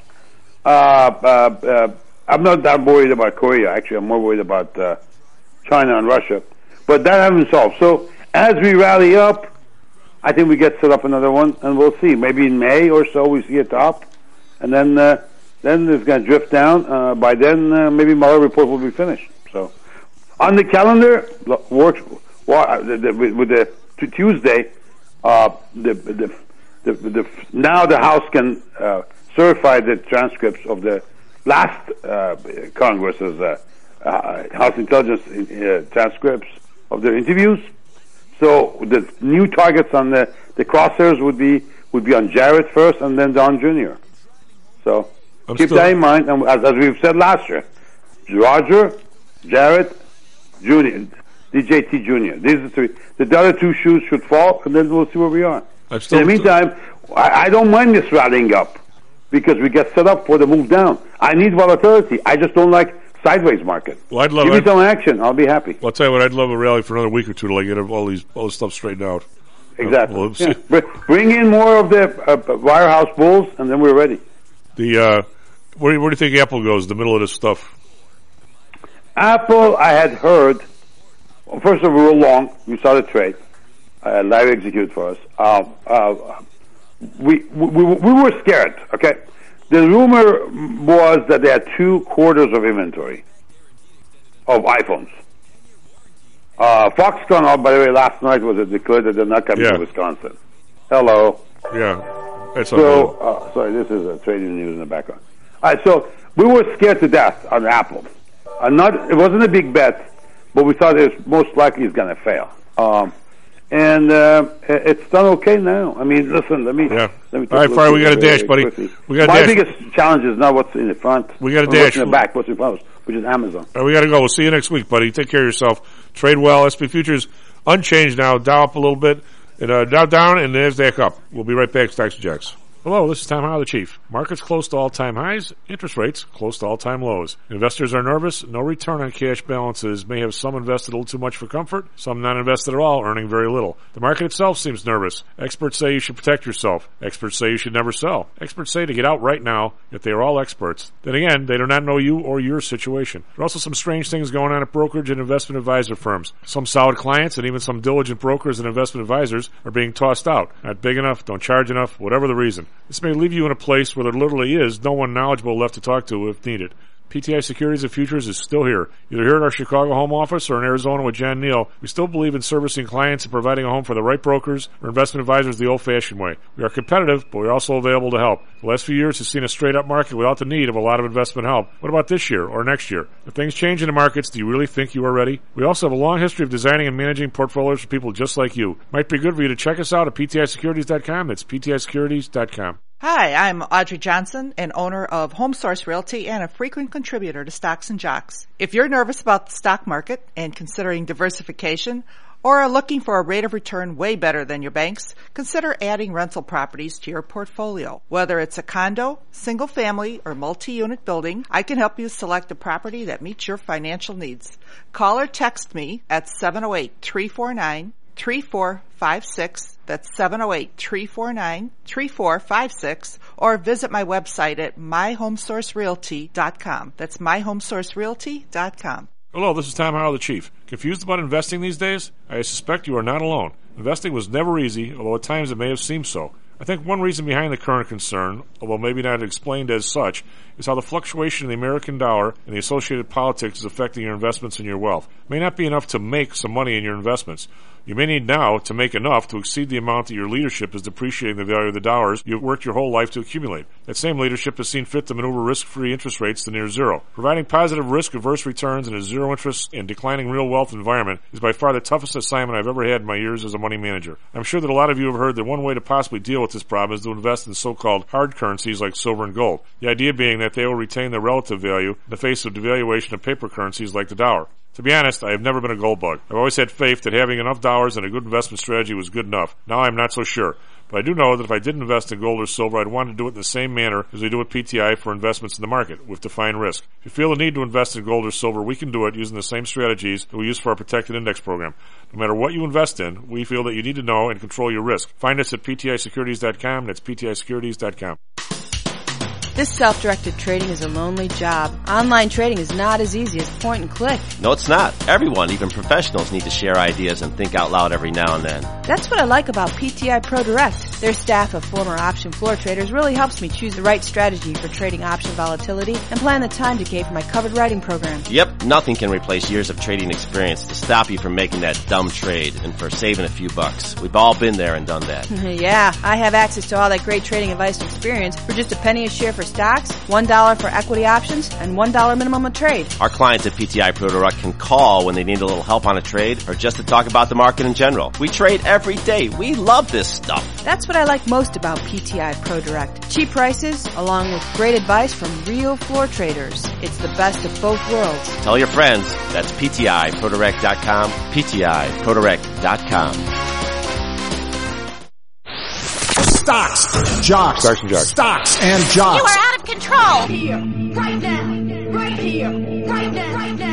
I'm not that worried about Korea. Actually, I'm more worried about China and Russia. But that haven't solved. So as we rally up, I think we get set up another one, and we'll see. Maybe in May or so we see a top, and then it's going to drift down. By then, maybe Mueller report will be finished. So on the calendar, works with the Tuesday. Now the House can certify the transcripts of the last Congress's House Intelligence transcripts of their interviews. So the new targets on the crosshairs would be on Jarrett first, and then Don Jr. So keep that in mind. And as we've said last year, Roger, Jarrett, Jr., DJT Jr. These are the three. The other two shoes should fall, and then we'll see where we are. In the meantime, I don't mind this rallying up because we get set up for the move down. I need volatility. I just don't like sideways market. Well, I'd love Give me some action. I'll be happy. Well, I'll tell you what, I'd love a rally for another week or two to get all this stuff straightened out. Exactly. Bring in more of the wirehouse bulls, and then we're ready. Where do you think Apple goes? The middle of this stuff. Apple, I had heard. Well, first of all, we were long. We saw the trade. Larry executed for us. We were scared. Okay. The rumor was that they had 2 quarters of inventory of iPhones. Foxconn, by the way, last night was declared that they're not coming to Wisconsin. Hello. Yeah. That's sorry, this is trading news in the background. All right, so we were scared to death on Apple. It wasn't a big bet, but we thought it was most likely it's going to fail. And it's done okay now. I mean, listen, let me. All right, Fire, we got a dash, buddy. We got My biggest challenge is not what's in the front. We got a dash. In the back, what's in front of us, which is Amazon. All right, we got to go. We'll see you next week, buddy. Take care of yourself. Trade well. SP Futures unchanged now. Dow up a little bit. And Dow down and NASDAQ up. We'll be right back. Stocks and Jacks. Hello, this is Tom Howell, the Chief. Markets close to all-time highs, interest rates close to all-time lows. Investors are nervous. No return on cash balances may have some invested a little too much for comfort, some not invested at all, earning very little. The market itself seems nervous. Experts say you should protect yourself. Experts say you should never sell. Experts say to get out right now, yet they are all experts. Then again, they do not know you or your situation. There are also some strange things going on at brokerage and investment advisor firms. Some solid clients and even some diligent brokers and investment advisors are being tossed out. Not big enough, don't charge enough, whatever the reason. This may leave you in a place where there literally is no one knowledgeable left to talk to if needed. PTI Securities and Futures is still here. Either here at our Chicago home office or in Arizona with John Neal, we still believe in servicing clients and providing a home for the right brokers or investment advisors the old-fashioned way. We are competitive, but we're also available to help. The last few years has seen a straight-up market without the need of a lot of investment help. What about this year or next year? If things change in the markets, do you really think you are ready? We also have a long history of designing and managing portfolios for people just like you. Might be good for you to check us out at PTISecurities.com. That's PTISecurities.com. Hi, I'm Audrey Johnson, an owner of HomeSource Realty and a frequent contributor to Stocks and Jocks. If you're nervous about the stock market and considering diversification, or are looking for a rate of return way better than your banks, consider adding rental properties to your portfolio. Whether it's a condo, single family, or multi-unit building, I can help you select a property that meets your financial needs. Call or text me at 708-349-3456. That's 708-349-3456. Or visit my website at myhomesourcerealty.com. That's myhomesourcerealty.com. Hello, this is Tom Howell, the Chief. Confused about investing these days? I suspect you are not alone. Investing was never easy, although at times it may have seemed so. I think one reason behind the current concern, although maybe not explained as such, is how the fluctuation in the American dollar and the associated politics is affecting your investments and your wealth. It may not be enough to make some money in your investments. You may need now to make enough to exceed the amount that your leadership is depreciating the value of the dollars you've worked your whole life to accumulate. That same leadership has seen fit to maneuver risk-free interest rates to near zero. Providing positive risk-averse returns in a zero-interest and declining real wealth environment is by far the toughest assignment I've ever had in my years as a money manager. I'm sure that a lot of you have heard that one way to possibly deal with this problem is to invest in so-called hard currencies like silver and gold. The idea being that they will retain their relative value in the face of devaluation of paper currencies like the dollar. To be honest, I have never been a gold bug. I've always had faith that having enough dollars and a good investment strategy was good enough. Now I'm not so sure. But I do know that if I did invest in gold or silver, I'd want to do it in the same manner as we do with PTI for investments in the market, with defined risk. If you feel the need to invest in gold or silver, we can do it using the same strategies that we use for our protected index program. No matter what you invest in, we feel that you need to know and control your risk. Find us at PTISecurities.com. That's PTISecurities.com. This self-directed trading is a lonely job. Online trading is not as easy as point and click. No, it's not. Everyone, even professionals, need to share ideas and think out loud every now and then. That's what I like about PTI Pro Direct. Their staff of former option floor traders really helps me choose the right strategy for trading option volatility and plan the time decay for my covered writing program. Yep, nothing can replace years of trading experience to stop you from making that dumb trade and for saving a few bucks. We've all been there and done that. Yeah, I have access to all that great trading advice and experience for just a penny a share for stocks, $1 for equity options, and $1 minimum a trade. Our clients at PTI Pro Direct can call when they need a little help on a trade or just to talk about the market in general. We trade every day. We love this stuff. That's what I like most about PTI Pro Direct. Cheap prices, along with great advice from real floor traders. It's the best of both worlds. Tell your friends. That's PTIProDirect.com, PTIProDirect.com. Stocks, jocks, Stocks and jocks. Stocks and jocks. You are out of control. Here, right now, right here, right now, right now.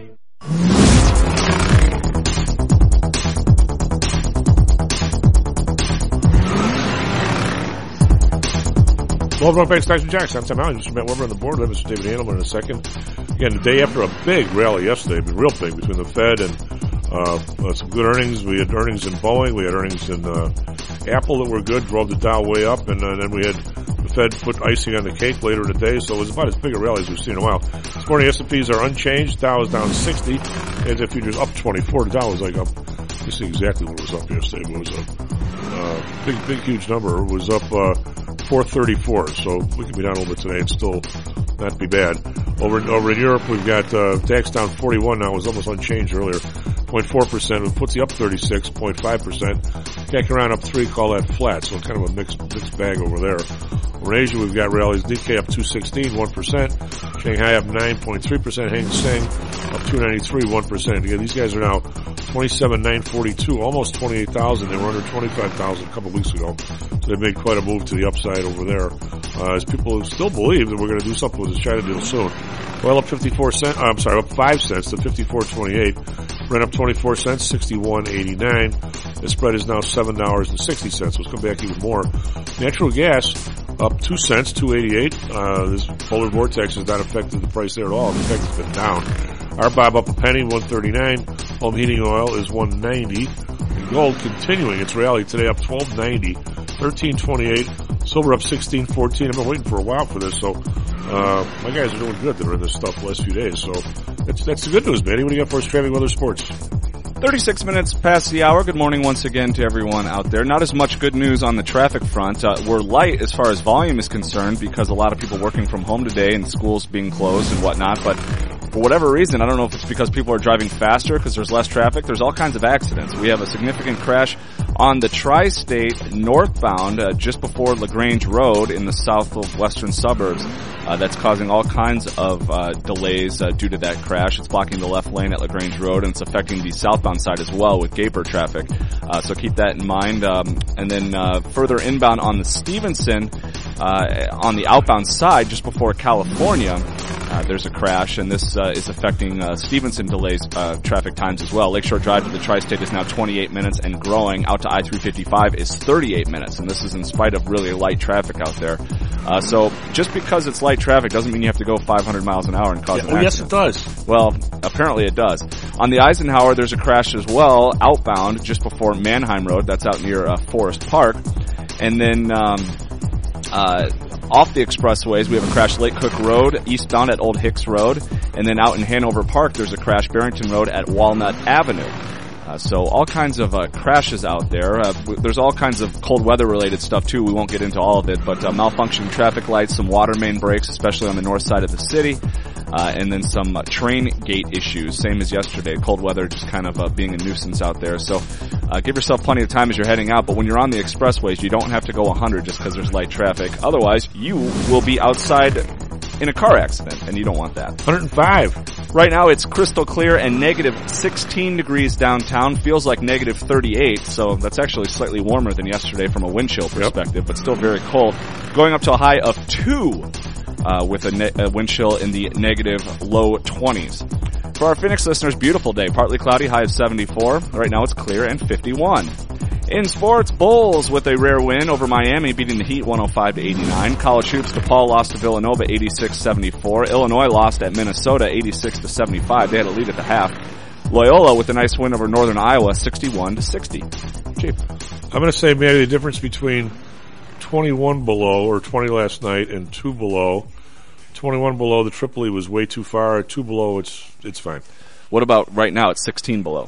Welcome back to Stocks and Jocks. I'm Tom Allen. Just met Weber on the board. We have Mr. David Handelman in a second. Again, the day after a big rally yesterday, but real big, between the Fed and some good earnings. We had earnings in Boeing. We had earnings in Apple that were good, drove the Dow way up, and then we had the Fed put icing on the cake later today, so it was about as big a rally as we've seen in a while. This morning, S&Ps are unchanged. Dow is down 60. NASDAQ futures up 24. The Dow was like up. You see exactly what was up yesterday. It was a big, huge number. It was up 434, so we can be down a little bit today and still not be bad. Over in Europe, we've got DAX down 41 now. It was almost unchanged earlier. 0.4%. With FTSE up 36.5%. CAC around up 3. Call that flat. So kind of a mixed bag over there. Over in Asia, we've got rallies. Nikkei up 216, 1%. Shanghai up 9.3%. Hang Seng up 293, 1%. Again, these guys are now 27,942, almost 28,000. They were under 25,000 a couple of weeks ago. So they made quite a move to the upside over there. As people still believe that we're going to do something with this China deal soon. Oil up 54 cents. I'm sorry, up 5 cents to 54.28. Brent up 24 cents, 61.89. The spread is now $7.60. Let's come back even more. Natural gas up 2 cents, 2.88. This polar vortex has not affected the price there at all. In fact, it's been down. RBOB up a penny, 139. Home heating oil is 190. And gold continuing its rally today, up 12.90, 13.28. Silver up 16.14. I've been waiting for a while for this, so My guys are doing good that are in this stuff the last few days. So that's the good news, Manny. What do you got for us, traffic, weather, sports? 36 minutes past the hour. Good morning once again to everyone out there. Not as much good news on the traffic front. We're light as far as volume is concerned because a lot of people working from home today and schools being closed and whatnot. But for whatever reason, I don't know if it's because people are driving faster because there's less traffic. There's all kinds of accidents. We have a significant crash on the Tri-State northbound just before LaGrange Road in the south of western suburbs. That's causing all kinds of delays due to that crash. It's blocking the left lane at LaGrange Road, and it's affecting the southbound side as well with Gaper traffic. So keep that in mind. And then further inbound on the Stevenson, on the outbound side, just before California, there's a crash, and this is affecting Stevenson delays traffic times as well. Lakeshore Drive to the Tri-State is now 28 minutes, and growing out to I-355 is 38 minutes, and this is in spite of really light traffic out there. So just because it's light traffic doesn't mean you have to go 500 miles an hour and cause an accident. Yes, it does. Well, apparently it does. On the Eisenhower, there's a crash as well, outbound, just before Mannheim Road. That's out near Forest Park. And then off the expressways, we have a crash Lake Cook Road, eastbound at Old Hicks Road. And then out in Hanover Park, there's a crash Barrington Road at Walnut Avenue. So all kinds of crashes out there. There's all kinds of cold weather related stuff too. We won't get into all of it, but malfunctioning traffic lights, some water main breaks, especially on the north side of the city, and then some train gate issues, same as yesterday. Cold weather just kind of being a nuisance out there. So give yourself plenty of time as you're heading out, but when you're on the expressways, you don't have to go 100 just because there's light traffic. Otherwise, you will be outside in a car accident, and you don't want that. 105. Right now it's crystal clear and negative 16 degrees downtown. Feels like negative 38, so that's actually slightly warmer than yesterday from a wind chill perspective, but still very cold. Going up to a high of 2 with a wind chill in the negative low 20s. For our Phoenix listeners, beautiful day. Partly cloudy, high of 74. Right now it's clear and 51. In sports, Bulls with a rare win over Miami, beating the Heat 105-89. College hoops, DePaul lost to Villanova 86-74. Illinois lost at Minnesota 86-75. They had a lead at the half. Loyola with a nice win over Northern Iowa 61-60. Chief. I'm going to say maybe the difference between 21 below or 20 last night and 2 below. 21 below, the Tripoli was way too far. 2 below, it's fine. What about right now? It's 16 below.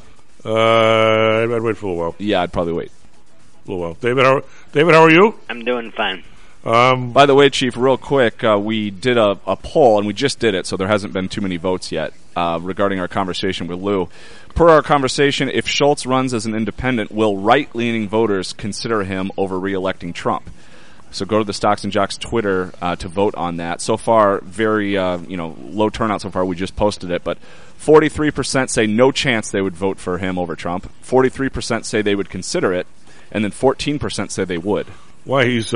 I'd wait for a little while. Yeah, I'd probably wait. A little while. David, how are you? I'm doing fine. By the way, Chief, real quick, we did a poll, and we just did it, so there hasn't been too many votes yet regarding our conversation with Lou. Per our conversation, if Schultz runs as an independent, will right-leaning voters consider him over re-electing Trump? So go to the Stocks and Jocks Twitter to vote on that. So far, very low turnout so far. We just posted it, but 43% say no chance they would vote for him over Trump. 43% say they would consider it, and then 14% say they would. Why? He's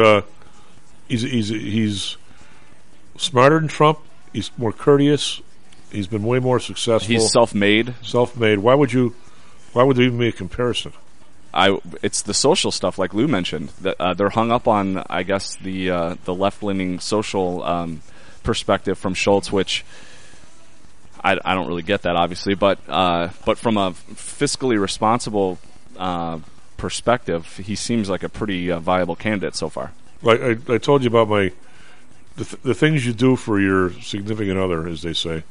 smarter than Trump. He's more courteous. He's been way more successful. He's self-made. Self-made. Why would there even be a comparison? It's the social stuff, like Lou mentioned. That they're hung up on, I guess, the left-leaning social perspective from Schultz, which I don't really get that, obviously. But from a fiscally responsible perspective, he seems like a pretty viable candidate so far. Like I told you about the things you do for your significant other, as they say.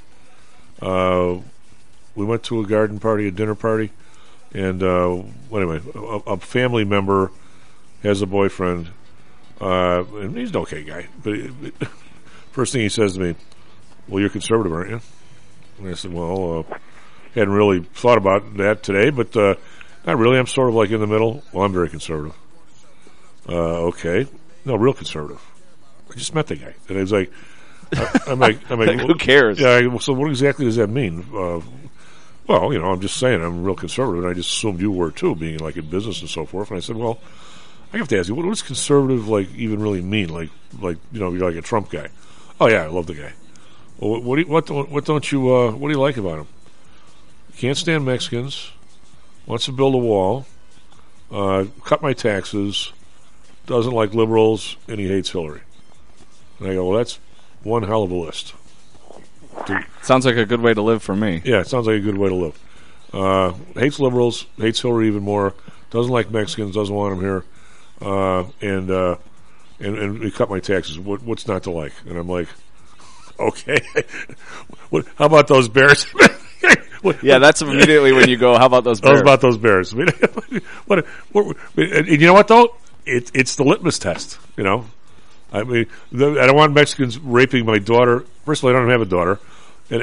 We went to a garden party, a dinner party. And anyway, a family member has a boyfriend, and he's an okay guy. But first thing he says to me, "Well, you're conservative, aren't you?" And I said, "Well, hadn't really thought about that today, but not really. I'm sort of like in the middle. Well, I'm very conservative." Okay, no, real conservative. I just met the guy, and I was like, "I'm like, who cares?" Yeah. So what exactly does that mean? Well, I'm just saying I'm real conservative, and I just assumed you were too, being like in business and so forth. And I said, well, I have to ask you, what does conservative even really mean? Like you're like a Trump guy. Oh yeah, I love the guy. Well, what do you like about him? Can't stand Mexicans. Wants to build a wall. Cut my taxes. Doesn't like liberals, and he hates Hillary. And I go, well, that's one hell of a list. Sounds like a good way to live for me. Yeah, it sounds like a good way to live. Hates liberals, hates Hillary even more, doesn't like Mexicans, doesn't want them here, and he cut my taxes. What's not to like? And I'm like, Okay. How about those Bears? Yeah, that's immediately when you go, how about those Bears? How about those Bears? I mean, you know what, though? It's the litmus test, you know? I mean, I don't want Mexicans raping my daughter. First of all, I don't have a daughter. And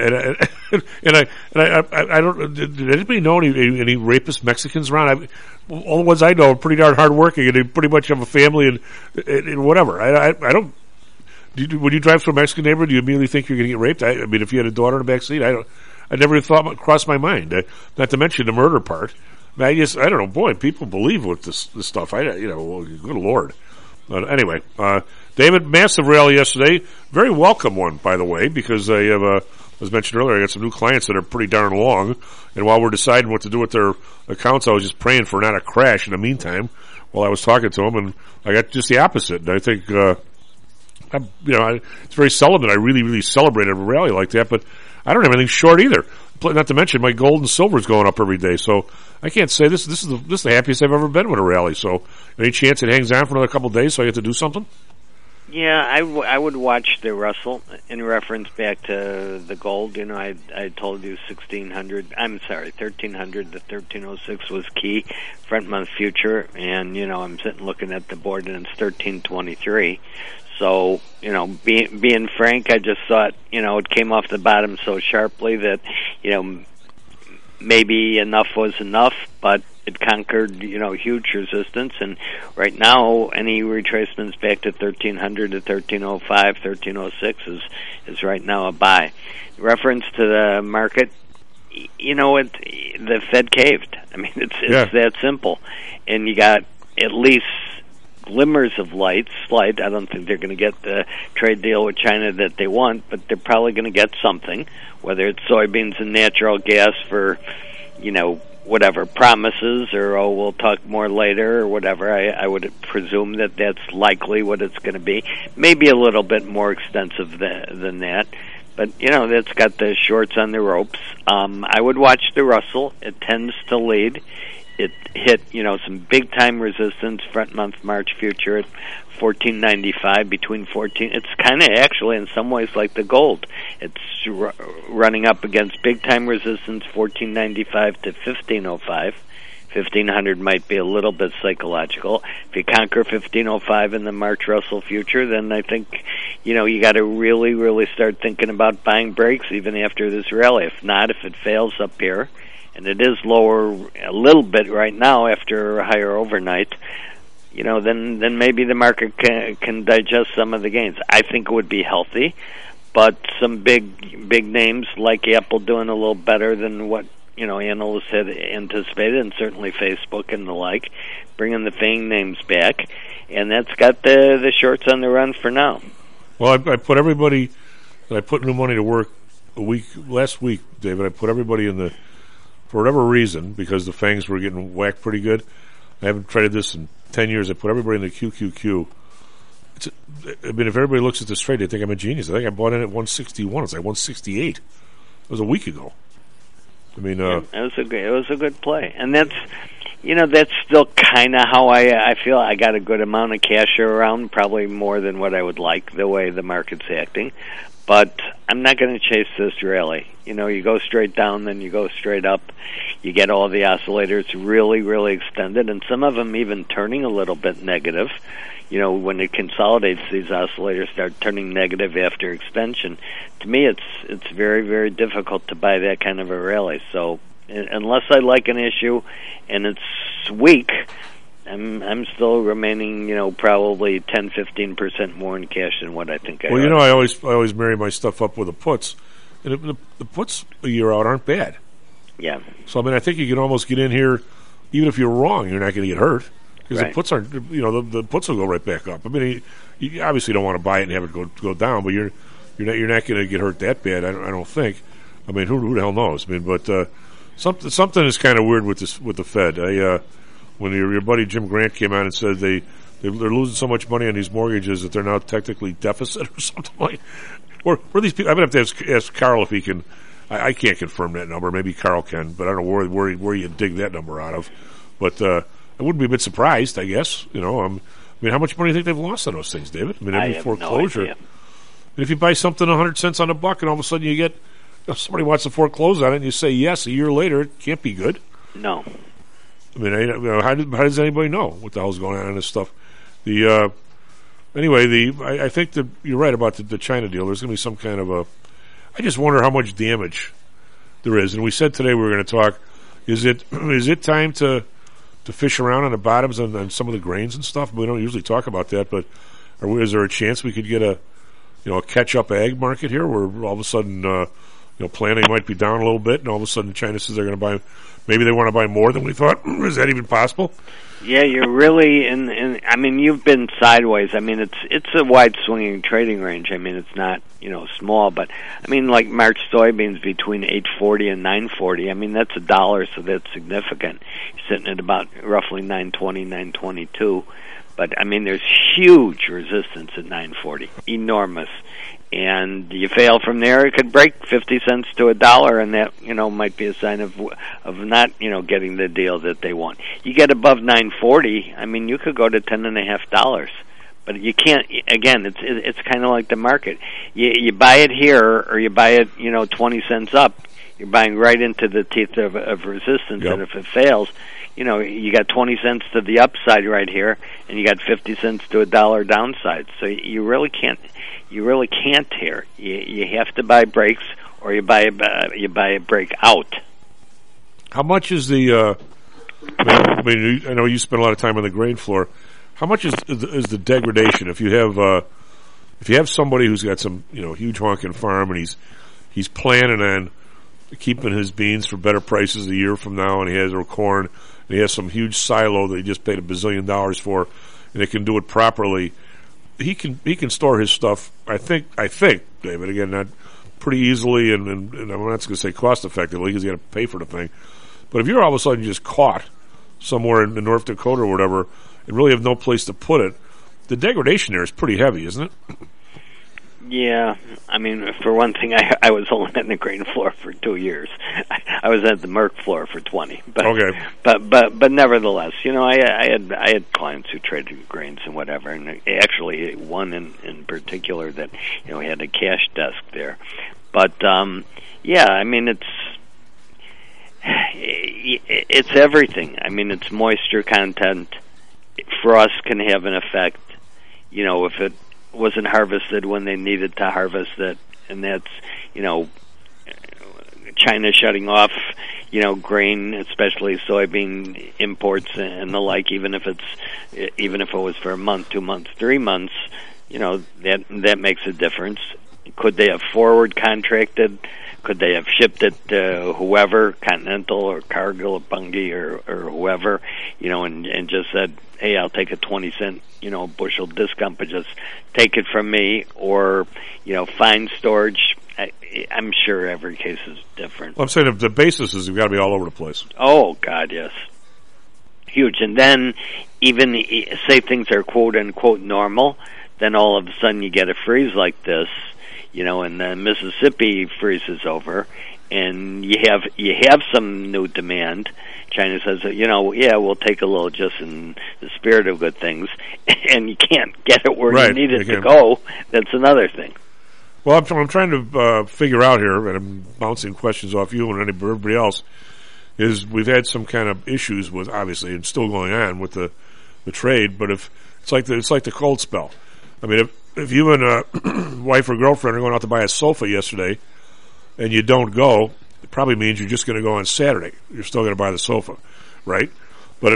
I don't. Did anybody know any rapist Mexicans around? All the ones I know are pretty darn hardworking, and they pretty much have a family and whatever. I don't. When you drive through a Mexican neighborhood, do you immediately think you're going to get raped? I mean, if you had a daughter in the back seat, I never even thought crossed my mind. Not to mention the murder part. I don't know. Boy, people believe with this stuff. Good Lord. But anyway, David, massive rally yesterday. Very welcome one, by the way, because I have as mentioned earlier, I got some new clients that are pretty darn long, and while we're deciding what to do with their accounts, I was just praying for not a crash in the meantime while I was talking to them, and I got just the opposite. And I think, it's very seldom that I really, really celebrated a rally like that, but I don't have anything short either. Not to mention my gold and silver is going up every day, so I can't say this is the happiest I've ever been with a rally. So, any chance it hangs on for another couple of days so I get to do something? Yeah, I would watch the Russell in reference back to the gold. You know, I told you 1300 to 1306 was key, front month future, and, you know, I'm sitting looking at the board and it's 1323. So, you know, being frank, I just thought, you know, it came off the bottom so sharply that, you know, maybe enough was enough, but it conquered, you know, huge resistance, and right now any retracements back to 1300 to 1305, 1306 is right now a buy. Reference to the market, you know, the Fed caved. I mean, it's that simple, and you got at least glimmers of light. Slight. I don't think they're going to get the trade deal with China that they want, but they're probably going to get something, whether it's soybeans and natural gas for, you know, whatever promises, or we'll talk more later, or whatever. I would presume that that's likely what it's going to be. Maybe a little bit more extensive than that, but you know, that's got the shorts on the ropes. I would watch the Russell. It tends to lead. It hit, you know, some big time resistance front month March future at 1495 between 14. It's kind of actually in some ways like the gold. It's running up against big time resistance 1495 to 1505. 1500 might be a little bit psychological. If you conquer 1505 in the March Russell future, then I think, you know, you got to really, really start thinking about buying breaks even after this rally. If not, if it fails up here, and it is lower a little bit right now after a higher overnight, you know, then maybe the market can digest some of the gains. I think it would be healthy, but some big names like Apple doing a little better than what, you know, analysts had anticipated, and certainly Facebook and the like, bringing the FANG names back, and that's got the shorts on the run for now. Well, I put everybody that I put new money to work last week, David. I put everybody in the, for whatever reason, because the FANGs were getting whacked pretty good. I haven't traded this in 10 years. I put everybody in the QQQ. I mean, if everybody looks at this trade, they think I'm a genius. I think I bought in at 161. It's like 168. It was a week ago. I mean, it was a good play, and that's, you know, that's still kind of how I feel. I got a good amount of cash around, probably more than what I would like the way the market's acting. But I'm not going to chase this rally. You know, you go straight down, then you go straight up. You get all the oscillators really, really extended, and some of them even turning a little bit negative. You know, when it consolidates, these oscillators start turning negative after extension. To me, it's very, very difficult to buy that kind of a rally. So unless I like an issue and it's weak, I'm still remaining, you know, probably 10-15% more in cash than what I think I. Well, you know, I always marry my stuff up with the puts, and the puts a year out aren't bad. Yeah. So I mean, I think you can almost get in here, even if you're wrong, you're not going to get hurt because right. The puts aren't. You know, the puts will go right back up. I mean, you obviously don't want to buy it and have it go down, but you're not going to get hurt that bad. I don't think. I mean, who the hell knows? I mean, but something is kind of weird with the Fed. When your buddy Jim Grant came out and said they're losing so much money on these mortgages that they're now technically deficit or something like. Where these people? I'm going to have to ask Carl if he can. I can't confirm that number. Maybe Carl can, but I don't know where you dig that number out of. But I wouldn't be a bit surprised. I guess, you know. I mean, how much money do you think they've lost on those things, David? I mean, every foreclosure. No idea. And if you buy something 100 cents on a buck, and all of a sudden you get somebody wants to foreclose on it, and you say yes, a year later, it can't be good. No. I mean, how does anybody know what the hell's going on in this stuff? Anyway, I think that you're right about the China deal. There's going to be some kind of a. I just wonder how much damage there is. And we said today we were going to talk. Is it time to fish around on the bottoms on some of the grains and stuff? We don't usually talk about that, but is there a chance we could get a catch-up ag market here, where all of a sudden planting might be down a little bit, and all of a sudden China says they're going to buy. Maybe they want to buy more than we thought. Is that even possible? Yeah, you're really in. I mean, you've been sideways. I mean, it's a wide swinging trading range. I mean, it's not small, but I mean, like March soybeans between 840 and 940. I mean, that's $1, so that's significant. You're sitting at about roughly 920, 922. But I mean, there's huge resistance at 940, enormous. And you fail from there, it could break 50 cents to $1, and that might be a sign of not getting the deal that they want. You get above 940, I mean, you could go to $10.50, but you can't. Again, it's kind of like the market. You buy it here, or you buy it 20 cents up. You're buying right into the teeth of resistance, yep. And if it fails, you got 20 cents to the upside right here, and you got 50 cents to $1 downside. So you really can't here. You have to buy breaks, or you buy a break out. How much is the? I know you spend a lot of time on the grain floor. How much is the degradation if you have somebody who's got some huge honking farm, and he's planning on keeping his beans for better prices a year from now, and he has their corn, and he has some huge silo that he just paid $1 bazillion for, and they can do it properly. He can store his stuff. I think, David. Again, not pretty easily, and I'm not going to say cost effectively because you got to pay for the thing. But if you're all of a sudden just caught somewhere in North Dakota or whatever, and really have no place to put it, the degradation there is pretty heavy, isn't it? Yeah, I mean, for one thing, I was only on the grain floor for 2 years. I was at the Merck floor for 20. But, okay. But nevertheless, I had clients who traded grains and whatever, and actually one in particular that had a cash desk there. But yeah, I mean, it's everything. I mean, it's moisture content. Frost can have an effect. If it wasn't harvested when they needed to harvest it, and that's China shutting off grain, especially soybean imports and the like, even if it was for a month, 2 months, 3 months, that makes a difference. Could they have forward contracted? Could they have shipped it to whoever, Continental or Cargill or Bunge or whoever, and just said, hey, I'll take a 20-cent, bushel discount, but just take it from me, or, find storage. I'm sure every case is different. Well, I'm saying the basis has got to be all over the place. Oh, God, yes. Huge. And then even say things are quote-unquote normal, then all of a sudden you get a freeze like this, and then Mississippi freezes over, and you have some new demand. China says, we'll take a little just in the spirit of good things, and you can't get it where you need it to go. That's another thing. Well, I'm trying to figure out here, and I'm bouncing questions off you and everybody else, is we've had some kind of issues with, obviously, and still going on with the trade, but if it's like the cold spell. I mean, if you and a wife or girlfriend are going out to buy a sofa yesterday, and you don't go, it probably means you're just going to go on Saturday. You're still going to buy the sofa, right? But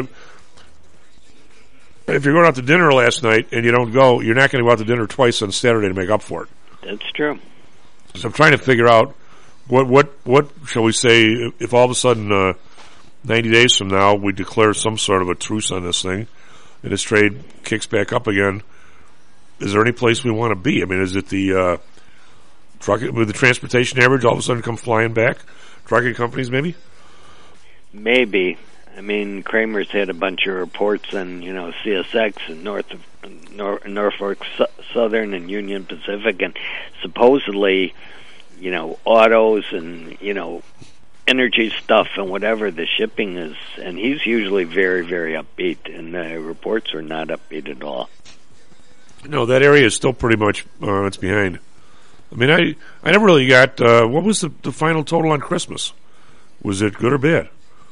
if you're going out to dinner last night and you don't go, you're not going to go out to dinner twice on Saturday to make up for it. That's true. So I'm trying to figure out what shall we say, if all of a sudden 90 days from now we declare some sort of a truce on this thing and this trade kicks back up again, is there any place we want to be? I mean, is it the trucking with the transportation average all of a sudden come flying back? Trucking companies, maybe? Maybe. I mean, Kramer's had a bunch of reports on, CSX and Norfolk Southern and Union Pacific, and supposedly, autos and, energy stuff and whatever the shipping is, and he's usually very, very upbeat, and the reports are not upbeat at all. No, that area is still pretty much it's behind. I mean, I never really got, what was the final total on Christmas? Was it good or bad?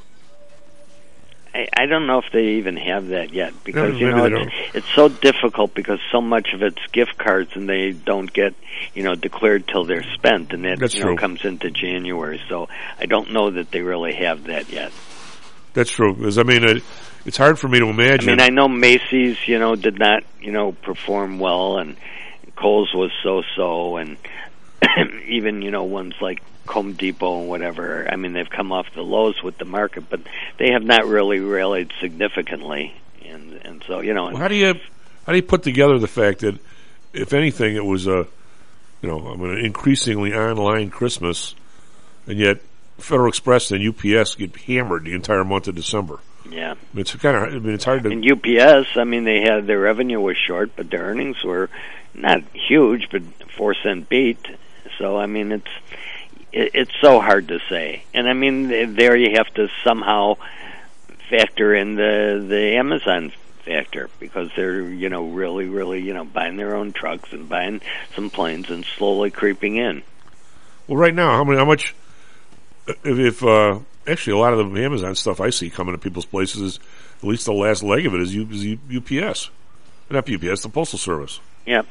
I don't know if they even have that yet, because Yeah, it's so difficult because so much of it's gift cards and they don't get declared till they're spent, and that That's true. comes into January. So I don't know that they really have that yet. That's true. Because I mean, it's hard for me to imagine. I mean, I know Macy's did not perform well, and Kohl's was so, and even ones like Home Depot and whatever. I mean, they've come off the lows with the market, but they have not really rallied significantly. And so Well, how do you put together the fact that, if anything, it was an increasingly online Christmas, and yet Federal Express and UPS get hammered the entire month of December? Yeah, it's kind of. I mean, it's hard to. And UPS, I mean, they had their revenue was short, but their earnings were not huge, but 4-cent beat. So I mean, it's so hard to say. And I mean, there you have to somehow factor in the Amazon factor, because they're really buying their own trucks and buying some planes and slowly creeping in. Well, right now, how much? If actually a lot of the Amazon stuff I see coming to people's places is, at least the last leg of it is UPS, not UPS, the Postal Service. Yep.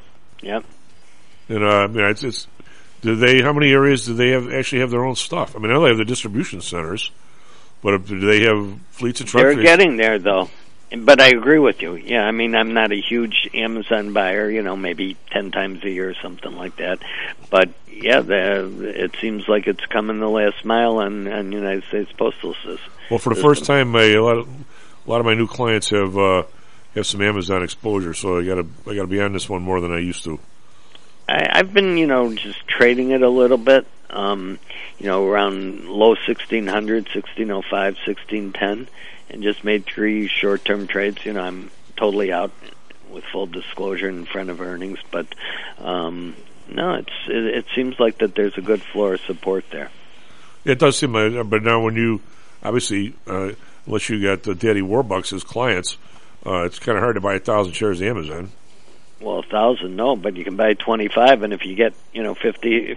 And I mean, it's do they? How many areas do they actually have their own stuff? I mean, I know they have the distribution centers, but do they have fleets of trucks? They're getting there, though. But I agree with you. Yeah, I mean, I'm not a huge Amazon buyer, maybe 10 times a year or something like that. But, yeah, it seems like it's coming the last mile on United States Postal System. Well, for the first time, a lot of my new clients have some Amazon exposure, so I gotta be on this one more than I used to. I've been, just trading it a little bit, around low 1600, 1605, 1610. And just made 3 short-term trades. I'm totally out with full disclosure in front of earnings, but no, it seems like that there's a good floor of support there. It does seem like, but now when you obviously, unless you got Daddy Warbucks as clients, it's kind of hard to buy 1,000 shares of Amazon. Well, 1,000, no, but you can buy 25, and if you get $50,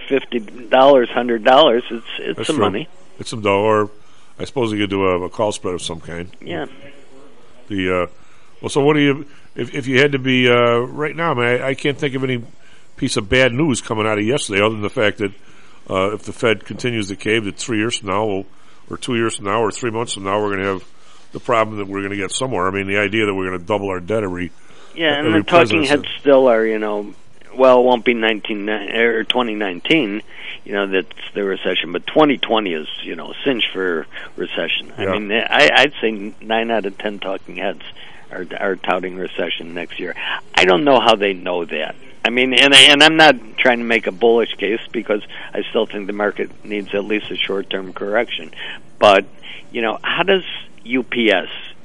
$100, it's That's some true. money. It's some dough, or I suppose you could do a call spread of some kind. Yeah. Well, so what do you, if you had to be, right now, I mean, I can't think of any piece of bad news coming out of yesterday, other than the fact that, if the Fed continues to cave, that 3 years from now, or 2 years from now, or 3 months from now, we're going to have the problem that we're going to get somewhere. I mean, the idea that we're going to double our debt every and the talking heads still are, well, it won't be 2019, that's the recession, but 2020 is, cinch for recession. Yeah. I mean, I'd say 9 out of 10 talking heads are touting recession next year. I don't know how they know that. I mean, and I'm not trying to make a bullish case, because I still think the market needs at least a short-term correction. But, how does UPS,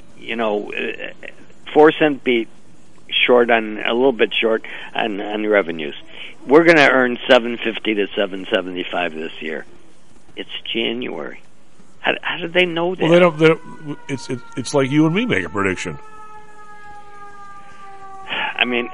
4-cent beat, short on a little bit short on revenues. We're going to earn $750 to $775 this year. It's January. How do they know that? Well, they don't. It's like you and me make a prediction. I mean,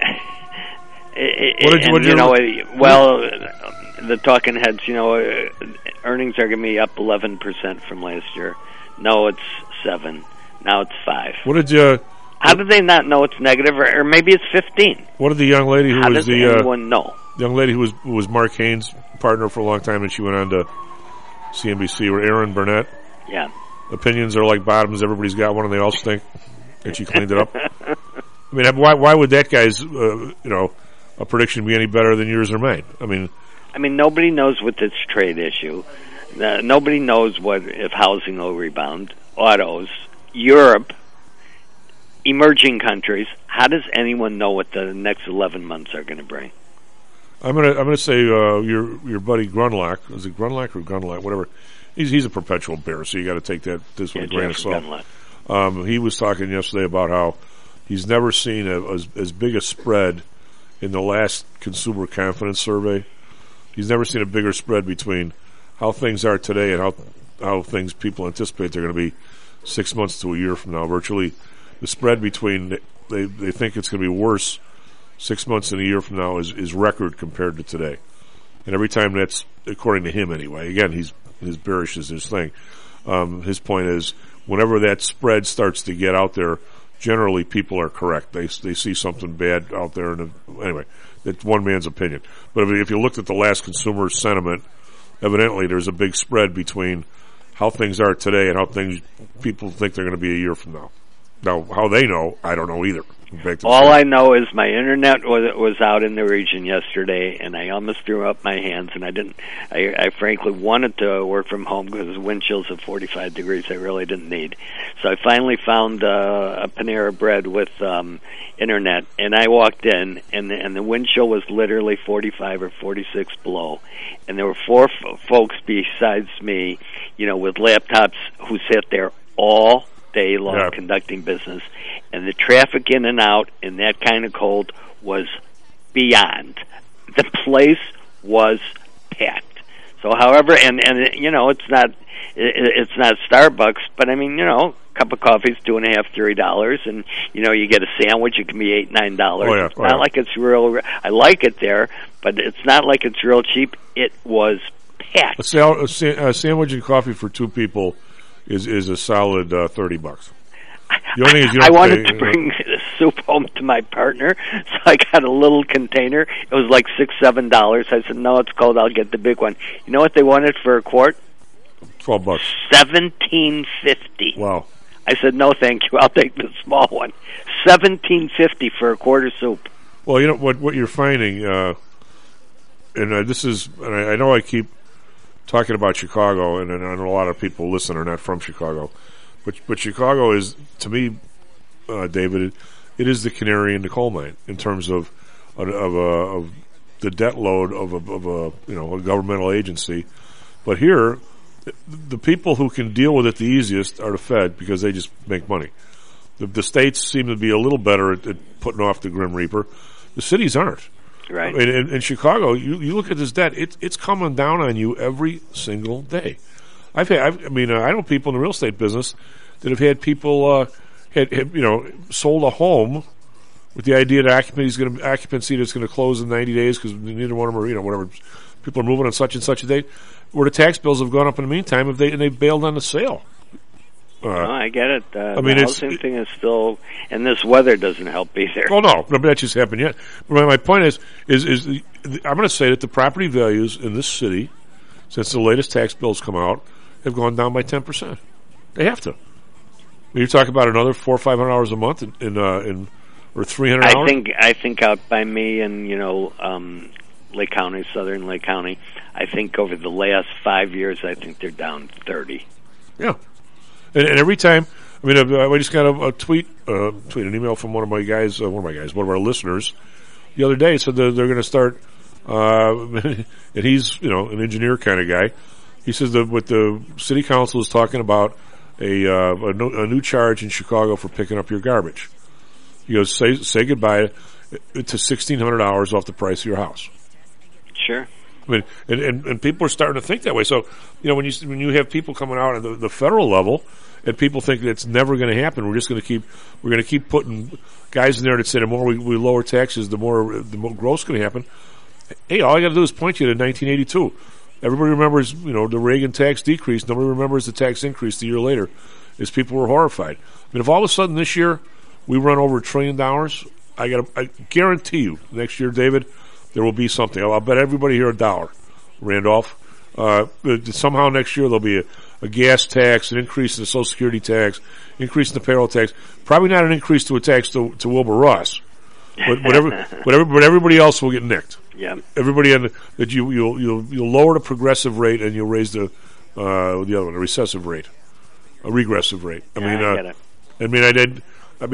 the talking heads, earnings are going to be up 11% from last year. No, it's 7. Now it's 5. What did you? How do they not know it's negative, or maybe it's 15? What did the young lady who How was does anyone know? The young lady who was Mark Haynes' partner for a long time, and she went on to CNBC, or Erin Burnett. Yeah. Opinions are like bottoms. Everybody's got one, and they all stink. And she cleaned it up. I mean, why would that guy's a prediction be any better than yours or mine? I mean, nobody knows with this trade issue. Nobody knows if housing will rebound. Autos, Europe, emerging countries. How does anyone know what the next 11 months are going to bring? I'm gonna say your buddy Grunlock. Is it Grunlock or Gunlock? Whatever. He's a perpetual bear, so you got to take this with a grain of salt. He was talking yesterday about how he's never seen as big a spread in the last consumer confidence survey. He's never seen a bigger spread between how things are today and how things people anticipate they're going to be 6 months to a year from now. Virtually, the spread between they think it's going to be worse 6 months and a year from now is record compared to today. And every time that's, according to him anyway, again, his bearish is his thing. His point is, whenever that spread starts to get out there, generally people are correct. They see something bad out there, and anyway, that's one man's opinion. But if you looked at the last consumer sentiment, evidently there's a big spread between how things are today and how things people think they're going to be a year from now. Now, how they know, I don't know either. All I know is my internet was out in the region yesterday, and I almost threw up my hands, and I frankly wanted to work from home because the wind chills of 45 degrees I really didn't need. So I finally found a Panera Bread with internet, and I walked in, and the wind chill was literally 45 or 46 below, and there were four folks besides me, with laptops who sat there all day long conducting business, and the traffic in and out in that kind of cold was beyond. The place was packed. So, however, and it's not Starbucks, but I mean, a cup of coffee is $2.50, $3, and you get a sandwich, it can be $8, $9. It's not like it's real. I like it there, but it's not like it's real cheap. It was packed. A sandwich and coffee for two people is a solid $30. The only thing is, I wanted to bring soup home to my partner, so I got a little container. It was like $6-7. I said, "No, it's cold. I'll get the big one." You know what they wanted for a quart? $12. $17.50. Wow. I said, "No, thank you. I'll take the small one." $17.50 for a quart of soup. Well, what you're finding, and this is, and I know I keep talking about Chicago, and I know a lot of people listen are not from Chicago, but Chicago is, to me, David, it is the canary in the coal mine in terms of the debt load of a governmental agency. But here, the people who can deal with it the easiest are the Fed because they just make money. The states seem to be a little better at putting off the Grim Reaper. The cities aren't. Right. I mean, in Chicago, you look at this debt; it's coming down on you every single day. I know people in the real estate business that have had people had sold a home with the idea that occupancy that's going to close in 90 days because neither one of them are whatever people are moving on such and such a date, where the tax bills have gone up in the meantime and they bailed on the sale. No, I get it. The housing thing is still, and this weather doesn't help either. Oh no, that just happened yet. But my point is I'm going to say that the property values in this city, since the latest tax bills come out, have gone down by 10%. They have to. You're talking about another $400 or $500 a month or $300. I think out by me in Lake County, Southern Lake County, I think over the last 5 years, I think they're down 30. Yeah. And every time, I just got a tweet, an email from one of our listeners, the other day said that they're going to start, and he's, an engineer kind of guy. He says that what the city council is talking about a new charge in Chicago for picking up your garbage. He goes, say goodbye to $1,600 off the price of your house. Sure. And people are starting to think that way. So, when you have people coming out at the federal level, and people think that it's never going to happen, we're going to keep putting guys in there that say the more we lower taxes, the more growth's going to happen. Hey, all I got to do is point you to 1982. Everybody remembers, the Reagan tax decrease. Nobody remembers the tax increase the year later, as people were horrified. If all of a sudden this year we run over $1 trillion, I guarantee you next year, David, there will be something. I'll bet everybody here $1, Randolph. Somehow next year there'll be a gas tax, an increase in the Social Security tax, increase in the payroll tax. Probably not an increase to a tax to Wilbur Ross, but everybody else will get nicked. Yeah. Everybody that you'll lower the progressive rate and you'll raise the other one, a recessive rate, a regressive rate. I get it.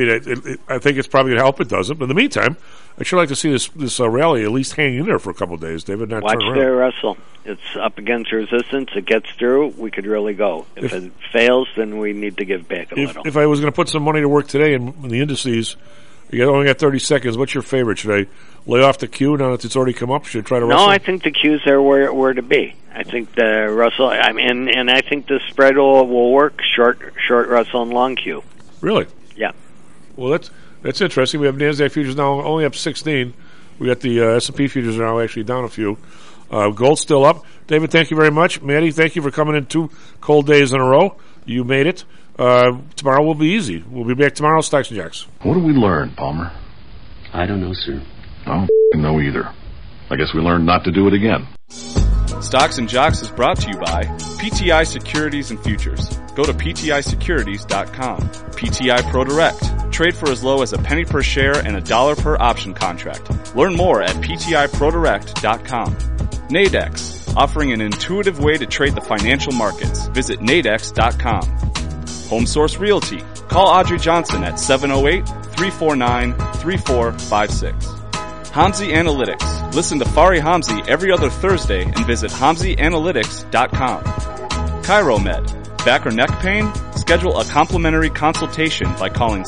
I think it's probably going to help. It doesn't. But in the meantime, I'd sure like to see this rally at least hang in there for a couple of days, David. Not watch turn around. there, Russell. It's up against resistance. It gets through. We could really go. If it fails, then we need to give back a little. If I was going to put some money to work today in the indices, you only got 30 seconds. What's your favorite? Should I lay off the Q now that it's already come up? Should I try to Russell? No, I think the Q's are where to be. I think the Russell, and I think the spread will work short Russell and long Q. Really? Yeah. Well, that's interesting. We have NASDAQ futures now only up 16. We got the S&P futures are now actually down a few. Gold's still up. David, thank you very much. Maddie, thank you for coming in 2 cold days in a row. You made it. Tomorrow will be easy. We'll be back tomorrow, Stocks and Jocks. What did we learn, Palmer? I don't know, sir. I don't know either. I guess we learned not to do it again. Stocks and Jocks is brought to you by PTI Securities and Futures. Go to PTIsecurities.com. PTI ProDirect. Trade for as low as a penny per share and $1 per option contract. Learn more at PTIProDirect.com. Nadex, offering an intuitive way to trade the financial markets. Visit Nadex.com. HomeSource Realty. Call Audrey Johnson at 708-349-3456. Hamzy Analytics. Listen to Fari Hamzy every other Thursday and visit HamzyAnalytics.com. ChiroMed. Back or neck pain? Schedule a complimentary consultation by calling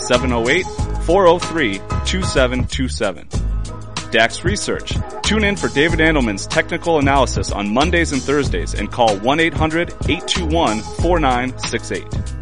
708-403-2727. DAX Research. Tune in for David Andelman's technical analysis on Mondays and Thursdays and call 1-800-821-4968.